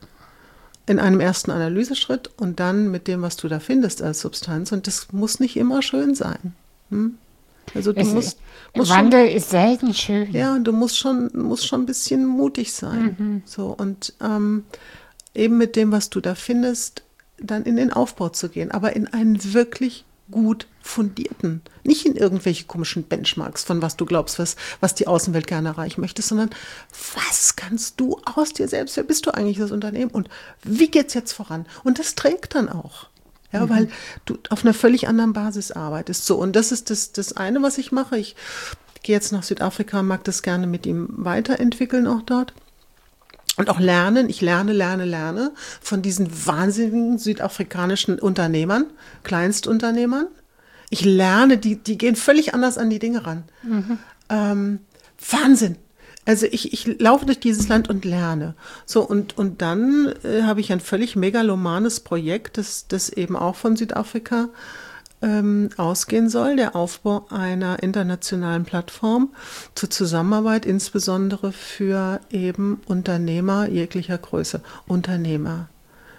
Speaker 2: In einem ersten Analyseschritt und dann mit dem, was du da findest als Substanz. Und das muss nicht immer schön sein. Hm? Also du
Speaker 1: Es,
Speaker 2: musst, musst
Speaker 1: Wandel
Speaker 2: schon,
Speaker 1: ist selten schön.
Speaker 2: ja, du musst schon, musst schon ein bisschen mutig sein.
Speaker 1: Mhm.
Speaker 2: So, und ähm, eben mit dem, was du da findest, dann in den Aufbau zu gehen. Aber in einen wirklich gut fundierten, nicht in irgendwelche komischen Benchmarks, von was du glaubst, was, was die Außenwelt gerne erreichen möchte, sondern was kannst du aus dir selbst, wer bist du eigentlich, das Unternehmen und wie geht's jetzt voran? Und das trägt dann auch, ja, mhm. weil du auf einer völlig anderen Basis arbeitest. So, und das ist das, das eine, was ich mache. Ich gehe jetzt nach Südafrika, mag das gerne mit ihm weiterentwickeln auch dort. Und auch lernen, ich lerne, lerne, lerne von diesen wahnsinnigen südafrikanischen Unternehmern, Kleinstunternehmern. Ich lerne, die, die gehen völlig anders an die Dinge ran. Mhm. Ähm, Wahnsinn. Also ich, ich laufe durch dieses Land und lerne. So, und, und dann äh, habe ich ein völlig megalomanes Projekt, das, das eben auch von Südafrika ähm, ausgehen soll, der Aufbau einer internationalen Plattform zur Zusammenarbeit, insbesondere für eben Unternehmer jeglicher Größe. Unternehmer,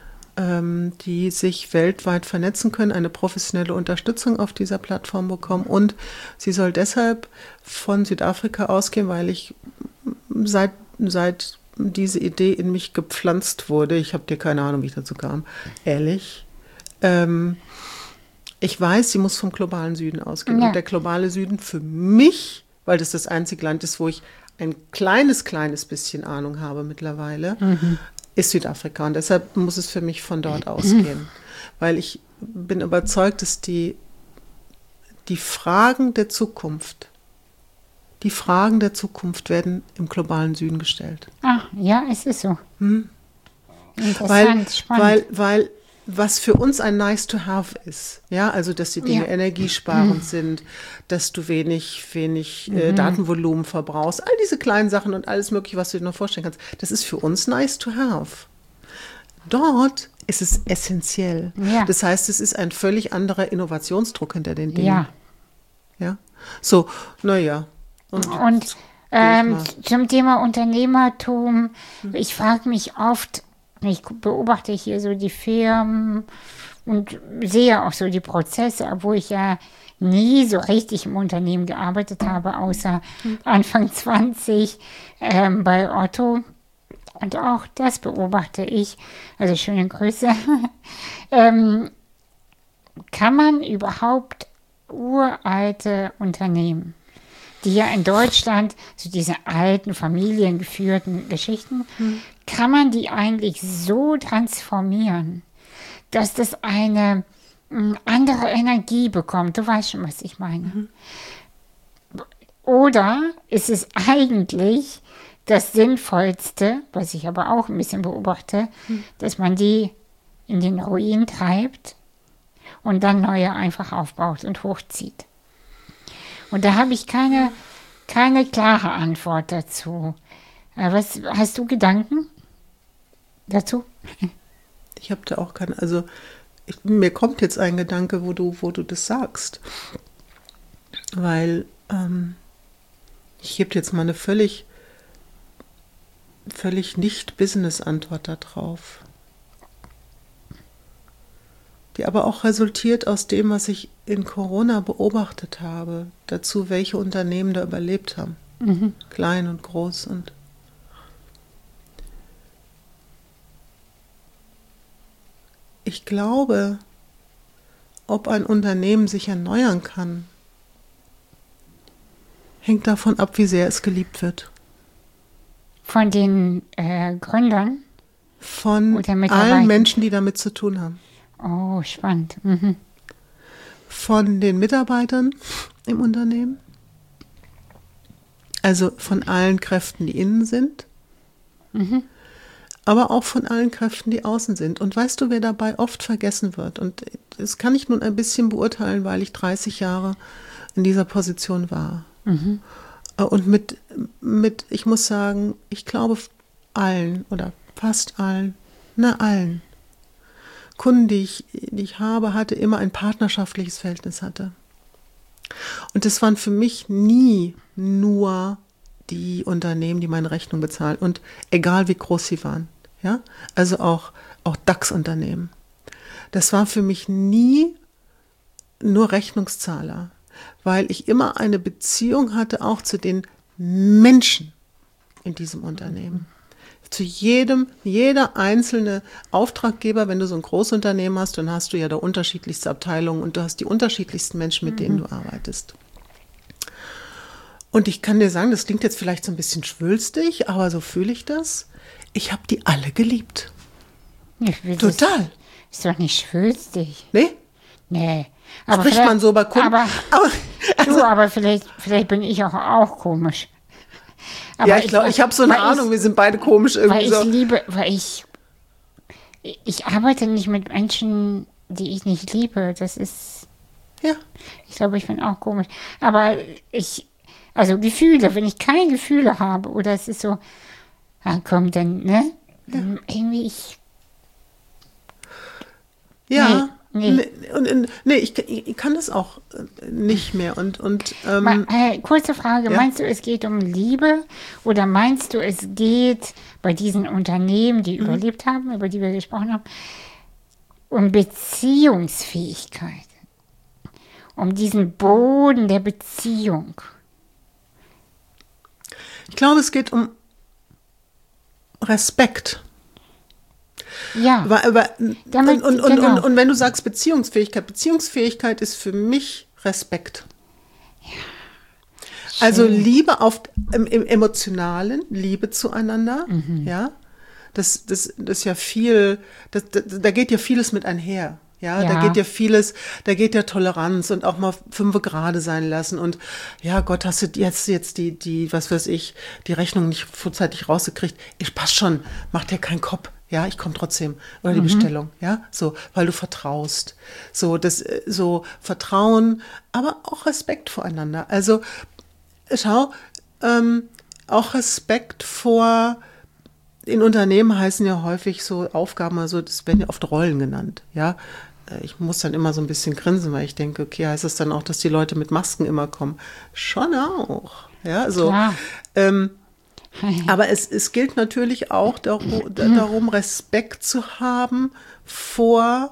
Speaker 2: ähm, die sich weltweit vernetzen können, eine professionelle Unterstützung auf dieser Plattform bekommen. Und sie soll deshalb von Südafrika ausgehen, weil ich seit, seit diese Idee in mich gepflanzt wurde, ich habe dir keine Ahnung, wie ich dazu kam, ehrlich, ähm, ich weiß, sie muss vom globalen Süden ausgehen.
Speaker 1: Ja.
Speaker 2: Und der globale Süden für mich, weil das das einzige Land ist, wo ich ein kleines, kleines bisschen Ahnung habe mittlerweile, mhm. ist Südafrika. Und deshalb muss es für mich von dort ausgehen. Mhm. Weil ich bin überzeugt, dass die, die Fragen der Zukunft, die Fragen der Zukunft werden im globalen Süden gestellt.
Speaker 1: Ah, ja, es ist so.
Speaker 2: Hm?
Speaker 1: Interessant,
Speaker 2: weil,
Speaker 1: spannend.
Speaker 2: Weil, weil was für uns ein nice to have ist, ja, also dass die Dinge
Speaker 1: ja.
Speaker 2: energiesparend mhm. sind, dass du wenig, wenig äh,
Speaker 1: mhm.
Speaker 2: Datenvolumen verbrauchst, all diese kleinen Sachen und alles mögliche, was du dir noch vorstellen kannst, das ist für uns nice to have. Dort ist es essentiell.
Speaker 1: Ja.
Speaker 2: Das heißt, es ist ein völlig anderer Innovationsdruck hinter den Dingen.
Speaker 1: Ja.
Speaker 2: Ja. So, naja.
Speaker 1: Und, und ähm, zum Thema Unternehmertum, mhm. ich frage mich oft, ich beobachte hier so die Firmen und sehe auch so die Prozesse, obwohl ich ja nie so richtig im Unternehmen gearbeitet habe, außer Anfang zwanzig ähm, bei Otto. Und auch das beobachte ich, also schöne Grüße. ähm, kann man überhaupt uralte Unternehmen, die ja in Deutschland, so diese alten familiengeführten Geschichten, hm. kann man die eigentlich so transformieren, dass das eine m, andere Energie bekommt? Du weißt schon, was ich meine. Mhm. Oder ist es eigentlich das Sinnvollste, was ich aber auch ein bisschen beobachte, mhm. dass man die in den Ruin treibt und dann neue einfach aufbaut und hochzieht? Und da habe ich keine, keine klare Antwort dazu. Was, hast du Gedanken dazu?
Speaker 2: Ich habe da auch keine, also ich, mir kommt jetzt ein Gedanke, wo du, wo du das sagst. Weil ähm, ich gebe jetzt mal eine völlig, völlig nicht-Business-Antwort darauf. Die aber auch resultiert aus dem, was ich in Corona beobachtet habe, dazu, welche Unternehmen da überlebt haben. Mhm. Klein und groß. Und ich glaube, ob ein Unternehmen sich erneuern kann, hängt davon ab, wie sehr es geliebt wird.
Speaker 1: Von den äh, Gründern?
Speaker 2: Von allen Menschen, die damit zu tun haben.
Speaker 1: Oh, spannend. Mhm.
Speaker 2: Von den Mitarbeitern im Unternehmen, Also von allen Kräften, die innen sind, mhm. aber auch von allen Kräften, die außen sind. Und weißt du, wer dabei oft vergessen wird? Und das kann ich nun ein bisschen beurteilen, weil ich dreißig Jahre in dieser Position war. Mhm. Und mit, mit, ich muss sagen, ich glaube allen oder fast allen, na allen Kunden, die ich, die ich habe, hatte, immer ein partnerschaftliches Verhältnis hatte. Und das waren für mich nie nur die Unternehmen, die meine Rechnung bezahlen. Und egal wie groß sie waren. Ja? Also auch, auch DAX-Unternehmen. Das war für mich nie nur Rechnungszahler, weil ich immer eine Beziehung hatte auch zu den Menschen in diesem Unternehmen. Zu jedem, jeder einzelne Auftraggeber, wenn du so ein Großunternehmen hast, dann hast du ja da unterschiedlichste Abteilungen und du hast die unterschiedlichsten Menschen, mit mhm. denen du arbeitest. Und ich kann dir sagen, das klingt jetzt vielleicht so ein bisschen schwülstig, aber so fühle ich das. Ich habe die alle geliebt. Total.
Speaker 1: Ist doch nicht schwülstig.
Speaker 2: Nee?
Speaker 1: Nee.
Speaker 2: Aber spricht man so bei Kunden.
Speaker 1: Aber, aber, also, du, aber vielleicht, vielleicht bin ich auch, auch komisch. Aber
Speaker 2: ja, ich glaube, ich, ich habe so eine Ahnung, ich, wir sind beide komisch irgendwie
Speaker 1: weil
Speaker 2: so.
Speaker 1: Ich liebe, weil ich, ich arbeite nicht mit Menschen, die ich nicht liebe. Das ist,
Speaker 2: ja.
Speaker 1: Ich glaube, ich bin auch komisch. Aber ich, also Gefühle, wenn ich keine Gefühle habe oder es ist so, dann kommt dann, ne? Dann ja. irgendwie ich.
Speaker 2: Ja.
Speaker 1: Nee,
Speaker 2: nee. Nee, und, nee ich, ich kann das auch nicht mehr. Und, und, ähm,
Speaker 1: Ma, äh, kurze Frage,
Speaker 2: ja?
Speaker 1: Meinst du, es geht um Liebe oder meinst du, es geht bei diesen Unternehmen, die mhm. überlebt haben, über die wir gesprochen haben, um Beziehungsfähigkeit? Um diesen Boden der Beziehung?
Speaker 2: Ich glaube, es geht um Respekt.
Speaker 1: Ja.
Speaker 2: Aber, aber,
Speaker 1: damit,
Speaker 2: und, und,
Speaker 1: genau.
Speaker 2: und, und wenn du sagst Beziehungsfähigkeit, Beziehungsfähigkeit ist für mich Respekt.
Speaker 1: Ja.
Speaker 2: Also Liebe auf im, im Emotionalen, Liebe zueinander, mhm. ja. Das, das, das ist ja viel, das, das, da geht ja vieles mit einher. Ja,
Speaker 1: ja,
Speaker 2: da geht ja vieles, da geht ja Toleranz und auch mal fünfe gerade sein lassen und ja Gott, hast du jetzt, jetzt die, die, was weiß ich, die Rechnung nicht vorzeitig rausgekriegt, ich pass schon, mach dir keinen Kopf, ja, ich komme trotzdem, oder die mhm. Bestellung, ja, so, weil du vertraust, so, das, so Vertrauen, aber auch Respekt voreinander, also, schau, ähm, auch Respekt vor, in Unternehmen heißen ja häufig so Aufgaben, also das werden ja oft Rollen genannt, ja. Ich muss dann immer so ein bisschen grinsen, weil ich denke, okay, heißt das dann auch, dass die Leute mit Masken immer kommen? Schon auch, ja, so. Ähm, aber es, es gilt natürlich auch darum, darum, Respekt zu haben vor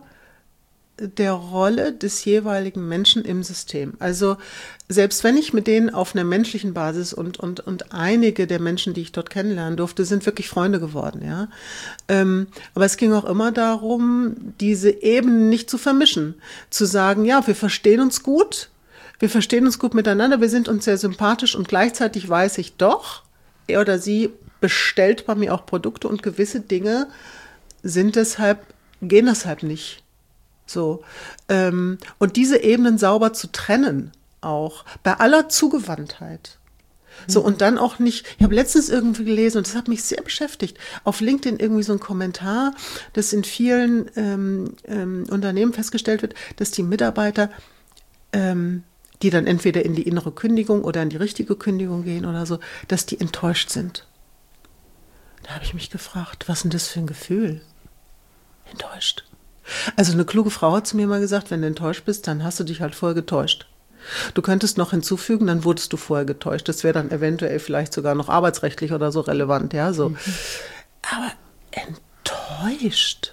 Speaker 2: der Rolle des jeweiligen Menschen im System. Also selbst wenn ich mit denen auf einer menschlichen Basis und und und einige der Menschen, die ich dort kennenlernen durfte, sind wirklich Freunde geworden, ja. Ähm, aber es ging auch immer darum, diese Ebenen nicht zu vermischen, zu sagen, ja, wir verstehen uns gut, wir verstehen uns gut miteinander, wir sind uns sehr sympathisch und gleichzeitig weiß ich doch, er oder sie bestellt bei mir auch Produkte und gewisse Dinge sind deshalb, gehen deshalb nicht. So, ähm, und diese Ebenen sauber zu trennen, auch bei aller Zugewandtheit. So, und dann auch nicht, ich habe letztens irgendwie gelesen, und das hat mich sehr beschäftigt, auf LinkedIn irgendwie so ein Kommentar, dass in vielen ähm, ähm, Unternehmen festgestellt wird, dass die Mitarbeiter, ähm, die dann entweder in die innere Kündigung oder in die richtige Kündigung gehen oder so, dass die enttäuscht sind. Da habe ich mich gefragt, was ist denn das für ein Gefühl? Enttäuscht. Also eine kluge Frau hat zu mir mal gesagt, wenn du enttäuscht bist, dann hast du dich halt vorher getäuscht. Du könntest noch hinzufügen, dann wurdest du vorher getäuscht. Das wäre dann eventuell vielleicht sogar noch arbeitsrechtlich oder so relevant, ja, so. Mhm. Aber enttäuscht.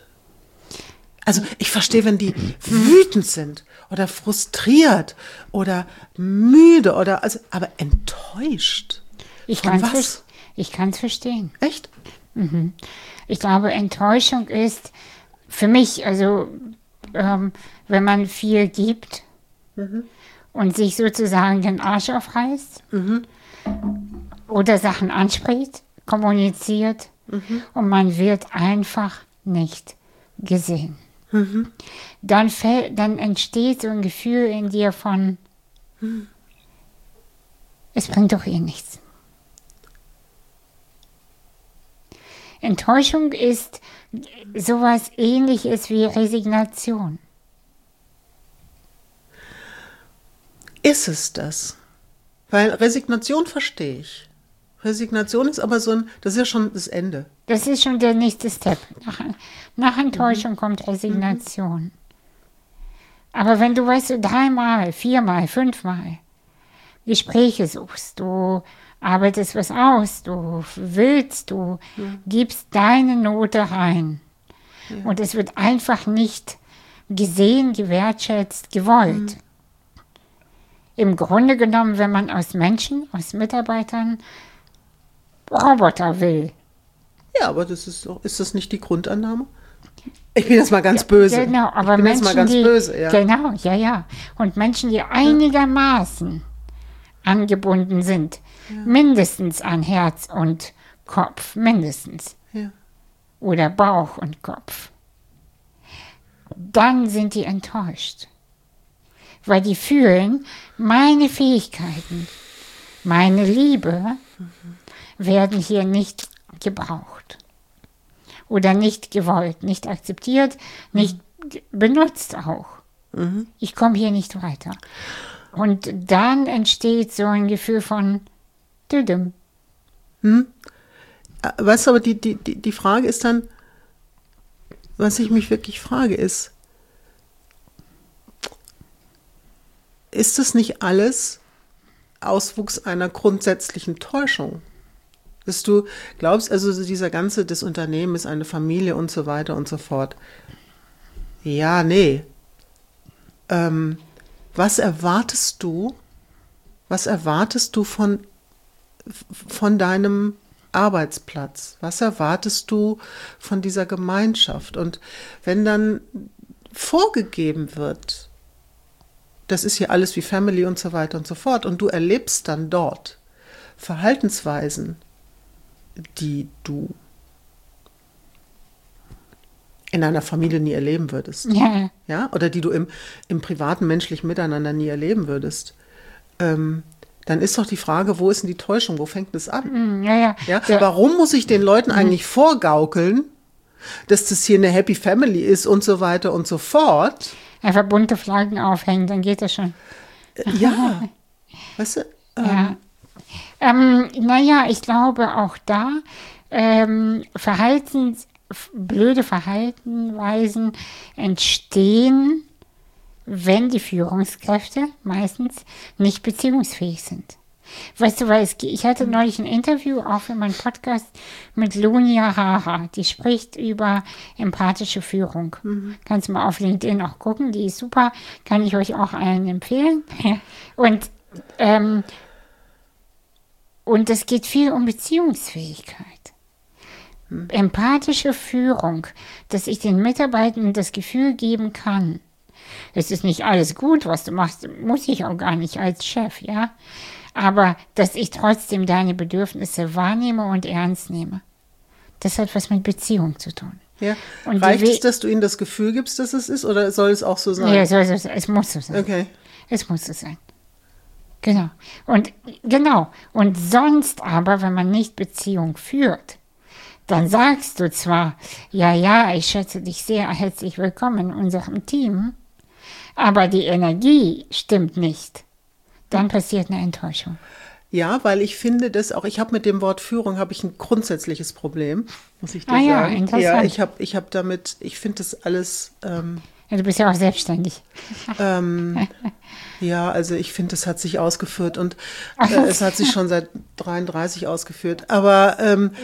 Speaker 2: Also ich verstehe, wenn die wütend sind oder frustriert oder müde oder, also, aber enttäuscht.
Speaker 1: Ich kann es ich kann's verstehen.
Speaker 2: Echt?
Speaker 1: Mhm. Ich glaube, Enttäuschung ist für mich, also ähm, wenn man viel gibt mhm. und sich sozusagen den Arsch aufreißt mhm. oder Sachen anspricht, kommuniziert mhm. und man wird einfach nicht gesehen. Mhm. Dann, fällt, dann entsteht so ein Gefühl in dir von, mhm. es bringt doch eh nichts. Enttäuschung ist sowas Ähnliches wie Resignation.
Speaker 2: Ist es das? Weil Resignation verstehe ich. Resignation ist aber so ein, das ist ja schon das Ende.
Speaker 1: Das ist schon der nächste Step. Nach, nach Enttäuschung mhm. kommt Resignation. Mhm. Aber wenn du, weißt du, dreimal, viermal, fünfmal Gespräche suchst, du arbeitest was aus, du willst, du ja. gibst deine Note rein. Ja. Und es wird einfach nicht gesehen, gewertschätzt, gewollt. Mhm. Im Grunde genommen, wenn man aus Menschen, aus Mitarbeitern Roboter will.
Speaker 2: Ja, aber das ist, ist das nicht die Grundannahme? Ich bin jetzt mal ganz böse.
Speaker 1: Genau, aber
Speaker 2: ich bin
Speaker 1: Menschen,
Speaker 2: jetzt mal ganz
Speaker 1: die,
Speaker 2: böse, ja.
Speaker 1: Genau, ja, ja. Und Menschen, die einigermaßen angebunden sind, ja. mindestens an Herz und Kopf, mindestens.
Speaker 2: Ja.
Speaker 1: Oder Bauch und Kopf. Dann sind die enttäuscht. Weil die fühlen, meine Fähigkeiten, meine Liebe mhm. werden hier nicht gebraucht. Oder nicht gewollt, nicht akzeptiert, nicht mhm. benutzt auch. Mhm. Ich komme hier nicht weiter. Und dann entsteht so ein Gefühl von Düdüm.
Speaker 2: Hm. Weißt du, aber die, die, die Frage ist dann, was ich mich wirklich frage, ist, ist das nicht alles Auswuchs einer grundsätzlichen Täuschung? Dass du glaubst, also dieser ganze, das Unternehmen ist eine Familie und so weiter und so fort. Ja, nee. Ähm, was erwartest du, was erwartest du von, von deinem Arbeitsplatz? Was erwartest du von dieser Gemeinschaft? Und wenn dann vorgegeben wird, das ist hier alles wie Family und so weiter und so fort, und du erlebst dann dort Verhaltensweisen, die du in einer Familie nie erleben würdest.
Speaker 1: Ja.
Speaker 2: Ja? Oder die du im, im privaten menschlichen Miteinander nie erleben würdest. Ähm, dann ist doch die Frage, wo ist denn die Täuschung? Wo fängt das an?
Speaker 1: Ja, ja.
Speaker 2: Ja? Ja. Warum muss ich den Leuten eigentlich vorgaukeln, dass das hier eine Happy Family ist und so weiter und so fort?
Speaker 1: Einfach bunte Flaggen aufhängen, dann geht das schon.
Speaker 2: Ja. Weißt du? Ähm,
Speaker 1: ja. Ähm, naja, ich glaube auch da, ähm, Verhaltens, blöde Verhaltensweisen entstehen, wenn die Führungskräfte meistens nicht beziehungsfähig sind. Weißt du, weil es, ich hatte neulich ein Interview, auch für meinen Podcast, mit Lunia Hara. Die spricht über empathische Führung. Mhm. Kannst du mal auf LinkedIn auch gucken, die ist super, kann ich euch auch allen empfehlen. Und, ähm, und es geht viel um Beziehungsfähigkeit. Mhm. Empathische Führung, dass ich den Mitarbeitern das Gefühl geben kann, es ist nicht alles gut, was du machst, muss ich auch gar nicht als Chef, ja. Aber dass ich trotzdem deine Bedürfnisse wahrnehme und ernst nehme. Das hat was mit Beziehung zu tun.
Speaker 2: Ja. Reicht es, dass du ihnen das Gefühl gibst, dass es ist, oder soll es auch so sein?
Speaker 1: Ja, soll es, es muss so sein.
Speaker 2: Okay.
Speaker 1: Es muss so sein. Genau. Und genau. Und sonst aber, wenn man nicht Beziehung führt, dann sagst du zwar, ja, ja, ich schätze dich sehr, herzlich willkommen in unserem Team, aber die Energie stimmt nicht. Dann passiert eine Enttäuschung.
Speaker 2: Ja, weil ich finde, dass auch, ich habe mit dem Wort Führung, habe ich ein grundsätzliches Problem, muss ich dir
Speaker 1: ah,
Speaker 2: sagen.
Speaker 1: Ja, interessant.
Speaker 2: Ja, ich habe ich hab damit, ich finde das alles... Ähm,
Speaker 1: ja, du bist ja auch selbstständig.
Speaker 2: ähm, ja, also ich finde, das hat sich ausgeführt und äh, es hat sich schon seit dreiunddreißig ausgeführt. Aber ähm,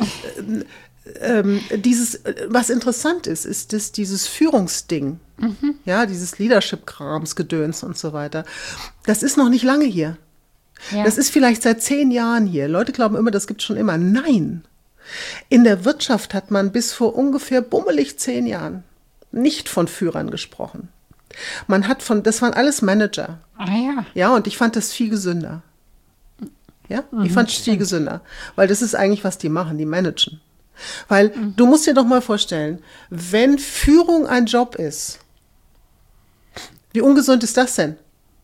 Speaker 2: ähm, dieses, was interessant ist, ist das, dieses Führungsding. Mhm. Ja, dieses Leadership-Krams, Gedöns und so weiter. Das ist noch nicht lange hier. Ja. Das ist vielleicht seit zehn Jahren hier. Leute glauben immer, das gibt es schon immer. Nein. In der Wirtschaft hat man bis vor ungefähr bummelig zehn Jahren nicht von Führern gesprochen. Man hat von, das waren alles Manager.
Speaker 1: Ah ja.
Speaker 2: Ja, und ich fand das viel gesünder. Ja, mhm, ich fand es viel gesünder. Weil das ist eigentlich, was die machen, die managen. Weil mhm. du musst dir doch mal vorstellen, wenn Führung ein Job ist, wie ungesund ist das denn?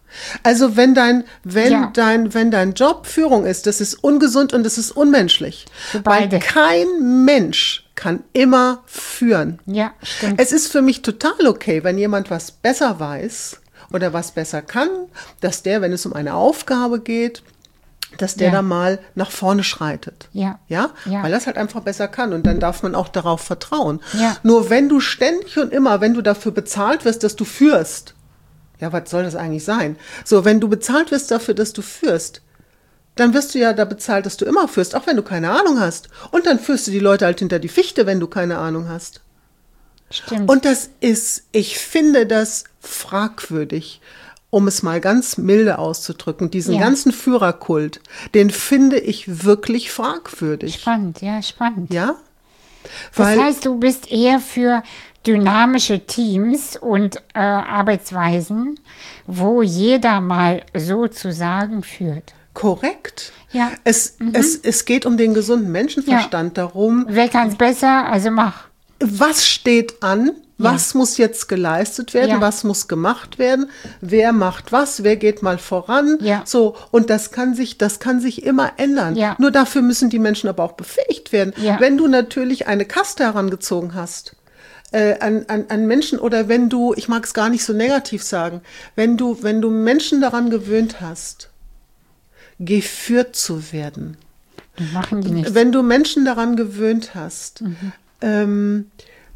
Speaker 2: Also wenn dein, wenn
Speaker 1: Ja.
Speaker 2: dein, wenn dein Job Führung ist, das ist ungesund und das ist unmenschlich.
Speaker 1: Für
Speaker 2: Weil
Speaker 1: beide.
Speaker 2: kein Mensch kann immer führen.
Speaker 1: Ja, stimmt.
Speaker 2: Es ist für mich total okay, wenn jemand was besser weiß oder was besser kann, dass der, wenn es um eine Aufgabe geht, dass der
Speaker 1: Ja.
Speaker 2: da mal nach vorne schreitet.
Speaker 1: Ja.
Speaker 2: Ja?
Speaker 1: Ja.
Speaker 2: Weil das halt einfach besser kann und dann darf man auch darauf vertrauen.
Speaker 1: Ja.
Speaker 2: Nur wenn du ständig und immer, wenn du dafür bezahlt wirst, dass du führst, ja, was soll das eigentlich sein? So, wenn du bezahlt wirst dafür, dass du führst, dann wirst du ja da bezahlt, dass du immer führst, auch wenn du keine Ahnung hast. Und dann führst du die Leute halt hinter die Fichte, wenn du keine Ahnung hast.
Speaker 1: Stimmt.
Speaker 2: Und das ist, ich finde das fragwürdig, um es mal ganz milde auszudrücken. Diesen
Speaker 1: Ja.
Speaker 2: ganzen Führerkult, den finde ich wirklich fragwürdig.
Speaker 1: Spannend, ja, spannend.
Speaker 2: Ja?
Speaker 1: Das
Speaker 2: Weil,
Speaker 1: heißt, du bist eher für dynamische Teams und äh, Arbeitsweisen, wo jeder mal sozusagen führt.
Speaker 2: korrekt.
Speaker 1: Ja.
Speaker 2: Es, es, es geht um den gesunden Menschenverstand, darum,
Speaker 1: Wer kann es besser? Also mach.
Speaker 2: was steht an, was muss jetzt geleistet werden,
Speaker 1: Ja.
Speaker 2: was muss gemacht werden, wer macht was, wer geht mal voran,
Speaker 1: Ja.
Speaker 2: so, und das kann sich, das kann sich immer ändern.
Speaker 1: Ja.
Speaker 2: Nur dafür müssen die Menschen aber auch befähigt werden.
Speaker 1: Ja.
Speaker 2: Wenn du natürlich eine Kaste herangezogen hast, äh, an, an, an Menschen, oder wenn du, ich mag es gar nicht so negativ sagen, wenn du, wenn du Menschen daran gewöhnt hast, geführt zu werden,
Speaker 1: Machen die nicht.
Speaker 2: wenn du Menschen daran gewöhnt hast, ähm,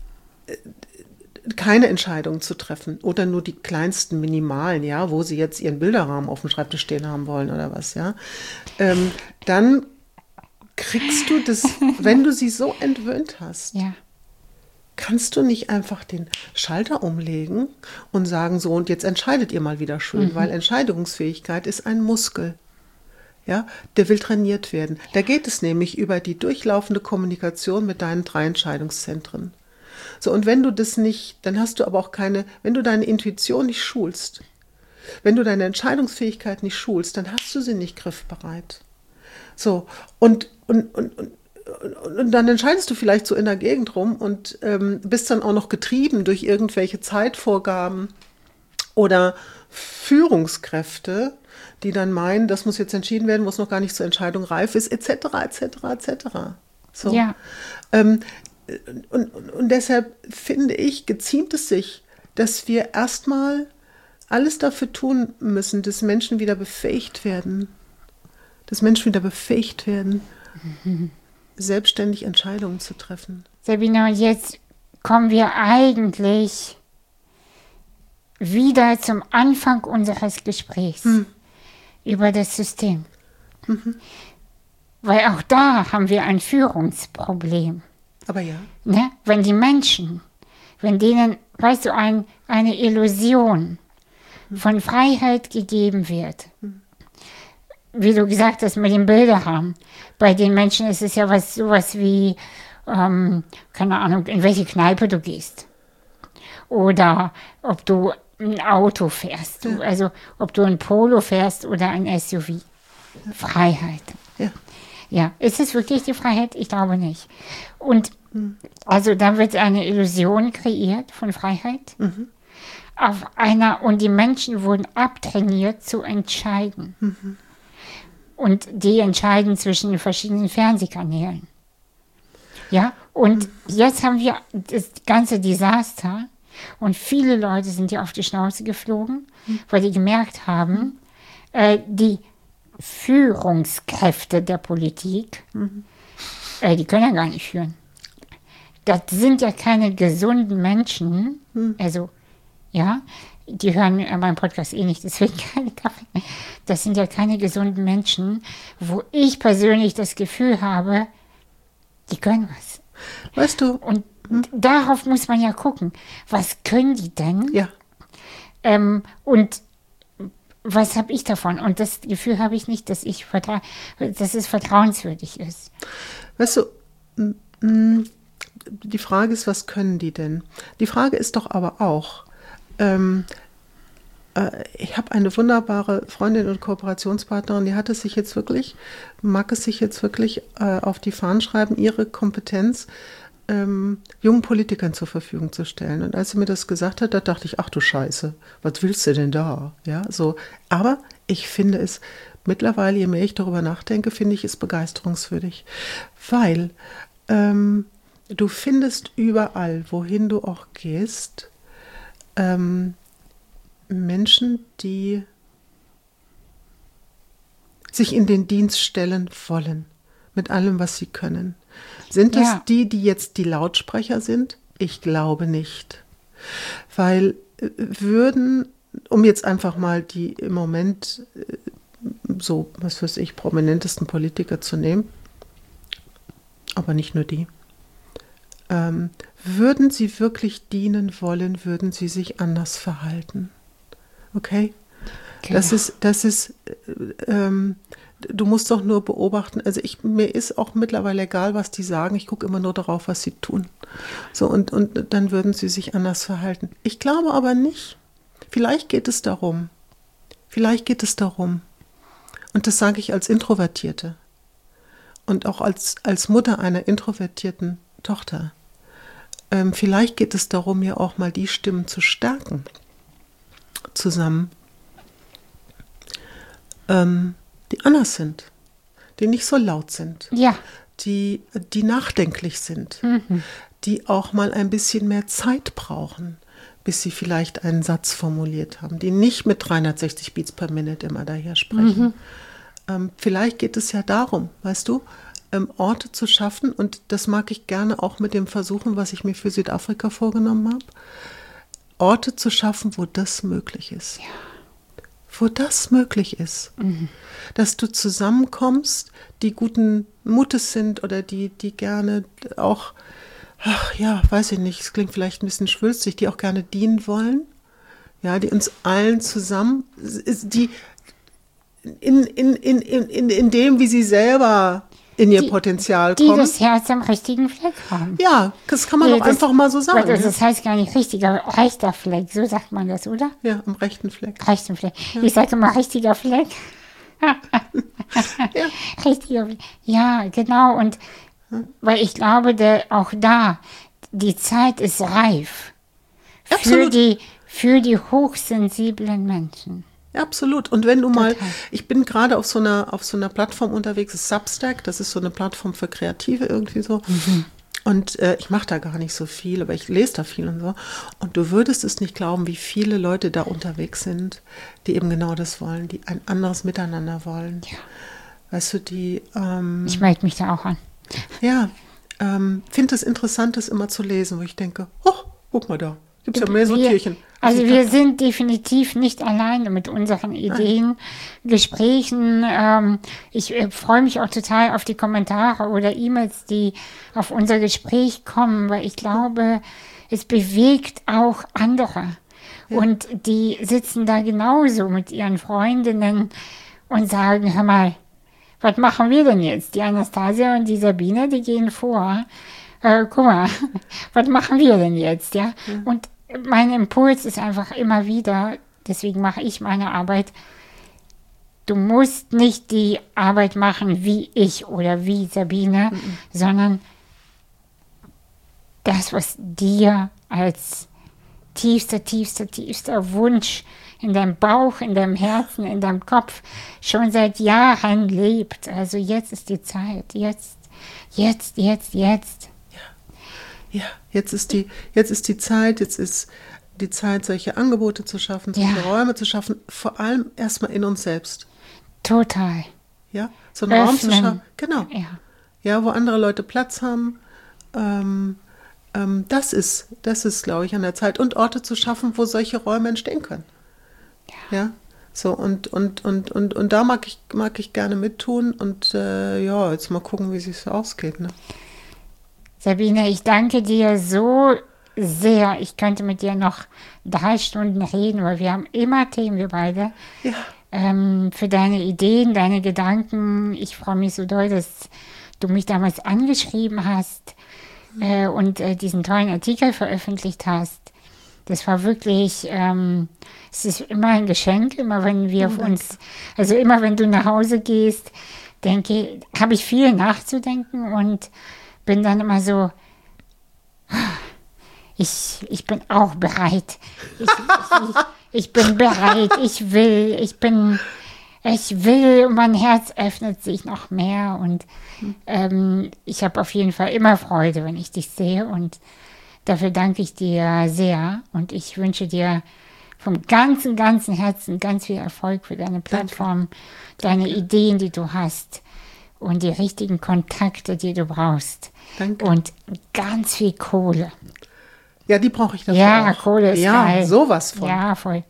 Speaker 2: keine Entscheidungen zu treffen oder nur die kleinsten minimalen, ja, wo sie jetzt ihren Bilderrahmen auf dem Schreibtisch stehen haben wollen oder was, ja, ähm, dann kriegst du das, wenn du sie so entwöhnt hast,
Speaker 1: Ja.
Speaker 2: kannst du nicht einfach den Schalter umlegen und sagen, so, und jetzt entscheidet ihr mal wieder schön, weil Entscheidungsfähigkeit ist ein Muskel. Ja, der will trainiert werden. Da geht es nämlich über die durchlaufende Kommunikation mit deinen drei Entscheidungszentren. So, und wenn du das nicht, dann hast du aber auch keine, wenn du deine Intuition nicht schulst, wenn du deine Entscheidungsfähigkeit nicht schulst, dann hast du sie nicht griffbereit. So, und, und, und, und, und, und dann entscheidest du vielleicht so in der Gegend rum und ähm, bist dann auch noch getrieben durch irgendwelche Zeitvorgaben oder Führungskräfte, die dann meinen, das muss jetzt entschieden werden, wo es noch gar nicht zur Entscheidung reif ist, et cetera, et cetera, et cetera. So.
Speaker 1: Ja.
Speaker 2: Ähm, und, und, und deshalb finde ich, geziemt es sich, dass wir erstmal alles dafür tun müssen, dass Menschen wieder befähigt werden, dass Menschen wieder befähigt werden, selbstständig Entscheidungen zu treffen.
Speaker 1: Sabine, und jetzt kommen wir eigentlich wieder zum Anfang unseres Gesprächs über das System. Weil auch da haben wir ein Führungsproblem.
Speaker 2: Aber ja.
Speaker 1: Ne? Wenn die Menschen, wenn denen, weißt du, ein, eine Illusion von Freiheit gegeben wird, wie du gesagt hast, mit den Bilderrahmen, bei den Menschen ist es ja was sowas wie, ähm, keine Ahnung, in welche Kneipe du gehst. Oder ob du ein Auto fährst. Du, also ob du ein Polo fährst oder ein S U V. Freiheit.
Speaker 2: Ja.
Speaker 1: Ja, ist es wirklich die Freiheit? Ich glaube nicht. Und also da wird eine Illusion kreiert von Freiheit. Auf einer, und die Menschen wurden abtrainiert zu entscheiden. Und die entscheiden zwischen den verschiedenen Fernsehkanälen. Ja, und jetzt haben wir das ganze Desaster und viele Leute sind ja auf die Schnauze geflogen, weil die gemerkt haben, äh, die Führungskräfte der Politik, äh, die können ja gar nicht führen. Das sind ja keine gesunden Menschen, also, ja, die hören mir meinen Podcast eh nicht, deswegen keine Kaffee. Das sind ja keine gesunden Menschen, wo ich persönlich das Gefühl habe, die können was.
Speaker 2: Weißt du,
Speaker 1: Und darauf muss man ja gucken. Was können die denn?
Speaker 2: ja,
Speaker 1: Ähm, und was habe ich davon? Und das Gefühl habe ich nicht, dass, ich vertra- dass es vertrauenswürdig ist.
Speaker 2: weißt du, m- m- die Frage ist, was können die denn? Die Frage ist doch aber auch, ähm, äh, ich habe eine wunderbare Freundin und Kooperationspartnerin, die hat es sich jetzt wirklich, mag es sich jetzt wirklich äh, auf die Fahnen schreiben, ihre Kompetenz ähm, jungen Politikern zur Verfügung zu stellen. Und als sie mir das gesagt hat, da dachte ich, ach du Scheiße, was willst du denn da? Ja, so. Aber ich finde es mittlerweile, je mehr ich darüber nachdenke, finde ich es begeisterungswürdig, weil ähm, du findest überall, wohin du auch gehst, ähm, Menschen, die sich in den Dienst stellen wollen, mit allem, was sie können. Sind das
Speaker 1: Ja.
Speaker 2: die, die jetzt die Lautsprecher sind? Ich glaube nicht. Weil äh, würden, um jetzt einfach mal die im Moment äh, so, was weiß ich, prominentesten Politiker zu nehmen, aber nicht nur die, ähm, würden sie wirklich dienen wollen, würden sie sich anders verhalten. Okay?
Speaker 1: Genau.
Speaker 2: Das ist, das ist, äh, ähm, du musst doch nur beobachten. Also ich, mir ist auch mittlerweile egal, was die sagen. Ich gucke immer nur darauf, was sie tun. So, und, und dann würden sie sich anders verhalten. Ich glaube aber nicht. Vielleicht geht es darum. Vielleicht geht es darum. Und das sage ich als Introvertierte. Und auch als, als Mutter einer introvertierten Tochter. Ähm, vielleicht geht es darum, ja auch mal die Stimmen zu stärken. Zusammen. Ähm, die anders sind, die nicht so laut sind,
Speaker 1: Ja.
Speaker 2: die, die nachdenklich sind,
Speaker 1: Mhm.
Speaker 2: die auch mal ein bisschen mehr Zeit brauchen, bis sie vielleicht einen Satz formuliert haben, die nicht mit dreihundertsechzig Beats per Minute immer daher sprechen. Mhm. Ähm, vielleicht geht es ja darum, weißt du, ähm, Orte zu schaffen, und das mag ich gerne auch mit dem Versuchen, was ich mir für Südafrika vorgenommen habe, Orte zu schaffen, wo das möglich ist.
Speaker 1: Ja.
Speaker 2: Wo das möglich ist, mhm. dass du zusammenkommst, die guten Mutes sind oder die, die gerne auch, ach ja, weiß ich nicht, es klingt vielleicht ein bisschen schwülstig, die auch gerne dienen wollen, ja, die uns allen zusammen, die in, in, in, in, in dem, wie sie selber in ihr
Speaker 1: Die-
Speaker 2: Potenzial
Speaker 1: Die
Speaker 2: kommen.
Speaker 1: das Herz am richtigen Fleck haben.
Speaker 2: Ja, das kann man
Speaker 1: Ja,
Speaker 2: doch
Speaker 1: das-
Speaker 2: einfach mal so sagen.
Speaker 1: Das,
Speaker 2: ja.
Speaker 1: das heißt gar nicht richtiger, rechter Fleck, so sagt man das, oder?
Speaker 2: Ja, am rechten Fleck.
Speaker 1: Rechten Fleck. Ich sage immer richtiger Fleck.
Speaker 2: Ja.
Speaker 1: Richtiger Fleck. Ja, genau. Und weil ich glaube, der, auch da, die Zeit ist reif für
Speaker 2: Absolut.
Speaker 1: die, für die hochsensiblen Menschen.
Speaker 2: Ja, absolut. Und wenn du mal,
Speaker 1: Total.
Speaker 2: ich bin gerade auf so einer, auf so einer Plattform unterwegs, das ist Substack, das ist so eine Plattform für Kreative irgendwie so.
Speaker 1: Mhm.
Speaker 2: Und äh, ich mache da gar nicht so viel, aber ich lese da viel und so. Und du würdest es nicht glauben, wie viele Leute da unterwegs sind, die eben genau das wollen, die ein anderes Miteinander wollen.
Speaker 1: Ja.
Speaker 2: Weißt du, die, ähm,
Speaker 1: Ich melde mich da auch an.
Speaker 2: ja, ähm, finde es interessant, das immer zu lesen, wo ich denke, oh, guck mal da, gibt es ja mehr Sortierchen.
Speaker 1: Also wir sind definitiv nicht alleine mit unseren Ideen, Gesprächen. Ähm, ich äh, freue mich auch total auf die Kommentare oder E-Mails, die auf unser Gespräch kommen, weil ich glaube, es bewegt auch andere. Und die sitzen da genauso mit ihren Freundinnen und sagen, hör mal, was machen wir denn jetzt? Die Anastasia und die Sabine, die gehen vor. Äh, guck mal, was machen wir denn jetzt? Ja? Und mein Impuls ist einfach immer wieder, deswegen mache ich meine Arbeit, du musst nicht die Arbeit machen wie ich oder wie Sabine, mhm. sondern das, was dir als tiefster, tiefster, tiefster Wunsch in deinem Bauch, in deinem Herzen, in deinem Kopf schon seit Jahren lebt. Also jetzt ist die Zeit, jetzt, jetzt, jetzt, jetzt.
Speaker 2: Ja, jetzt ist die, jetzt ist die Zeit, jetzt ist die Zeit, solche Angebote zu schaffen, solche
Speaker 1: Ja.
Speaker 2: Räume zu schaffen, vor allem erstmal in uns selbst.
Speaker 1: Total.
Speaker 2: Ja, so einen Raum zu
Speaker 1: Öffnen.
Speaker 2: schaffen, genau.
Speaker 1: Ja.
Speaker 2: Ja, wo andere Leute Platz haben. Ähm, ähm, das ist, das ist, glaube ich, an der Zeit. Und Orte zu schaffen, wo solche Räume entstehen können. Ja. Ja? So, und, und, und, und, und da mag ich, mag ich gerne mittun und äh, ja, jetzt mal gucken, wie es sich ausgeht. Ne?
Speaker 1: Sabine, ich danke dir so sehr. Ich könnte mit dir noch drei Stunden reden, weil wir haben immer Themen, wir beide.
Speaker 2: Ja.
Speaker 1: Ähm, für deine Ideen, deine Gedanken. Ich freue mich so doll, dass du mich damals angeschrieben hast äh, und äh, diesen tollen Artikel veröffentlicht hast. Das war wirklich, ähm, es ist immer ein Geschenk, immer wenn wir auf uns, also immer wenn du nach Hause gehst, denke, habe ich viel nachzudenken und bin dann immer so, ich, ich bin auch bereit. Ich, ich, ich bin bereit, ich will, ich bin, ich will, mein Herz öffnet sich noch mehr und ähm, ich habe auf jeden Fall immer Freude, wenn ich dich sehe und dafür danke ich dir sehr und ich wünsche dir vom ganzen, ganzen Herzen ganz viel Erfolg für deine Plattform, deine Ideen, die du hast und die richtigen Kontakte, die du brauchst.
Speaker 2: Danke.
Speaker 1: Und ganz viel Kohle.
Speaker 2: Ja, die brauche ich dafür
Speaker 1: Ja,
Speaker 2: auch.
Speaker 1: Kohle ist
Speaker 2: ja,
Speaker 1: geil.
Speaker 2: Ja, sowas von.
Speaker 1: Ja, voll.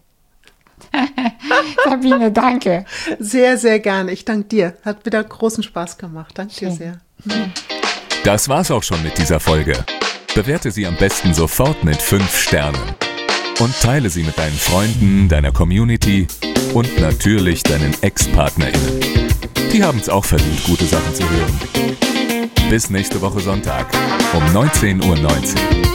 Speaker 1: Sabine, danke.
Speaker 2: Sehr, sehr gerne. Ich danke dir. Hat wieder großen Spaß gemacht. Danke
Speaker 1: Schön.
Speaker 2: dir sehr.
Speaker 3: Das war's auch schon mit dieser Folge. Bewerte sie am besten sofort mit fünf Sternen. Und teile sie mit deinen Freunden, deiner Community und natürlich deinen Ex-PartnerInnen. Die haben's auch verdient, gute Sachen zu hören. Bis nächste Woche Sonntag um neunzehn Uhr neunzehn.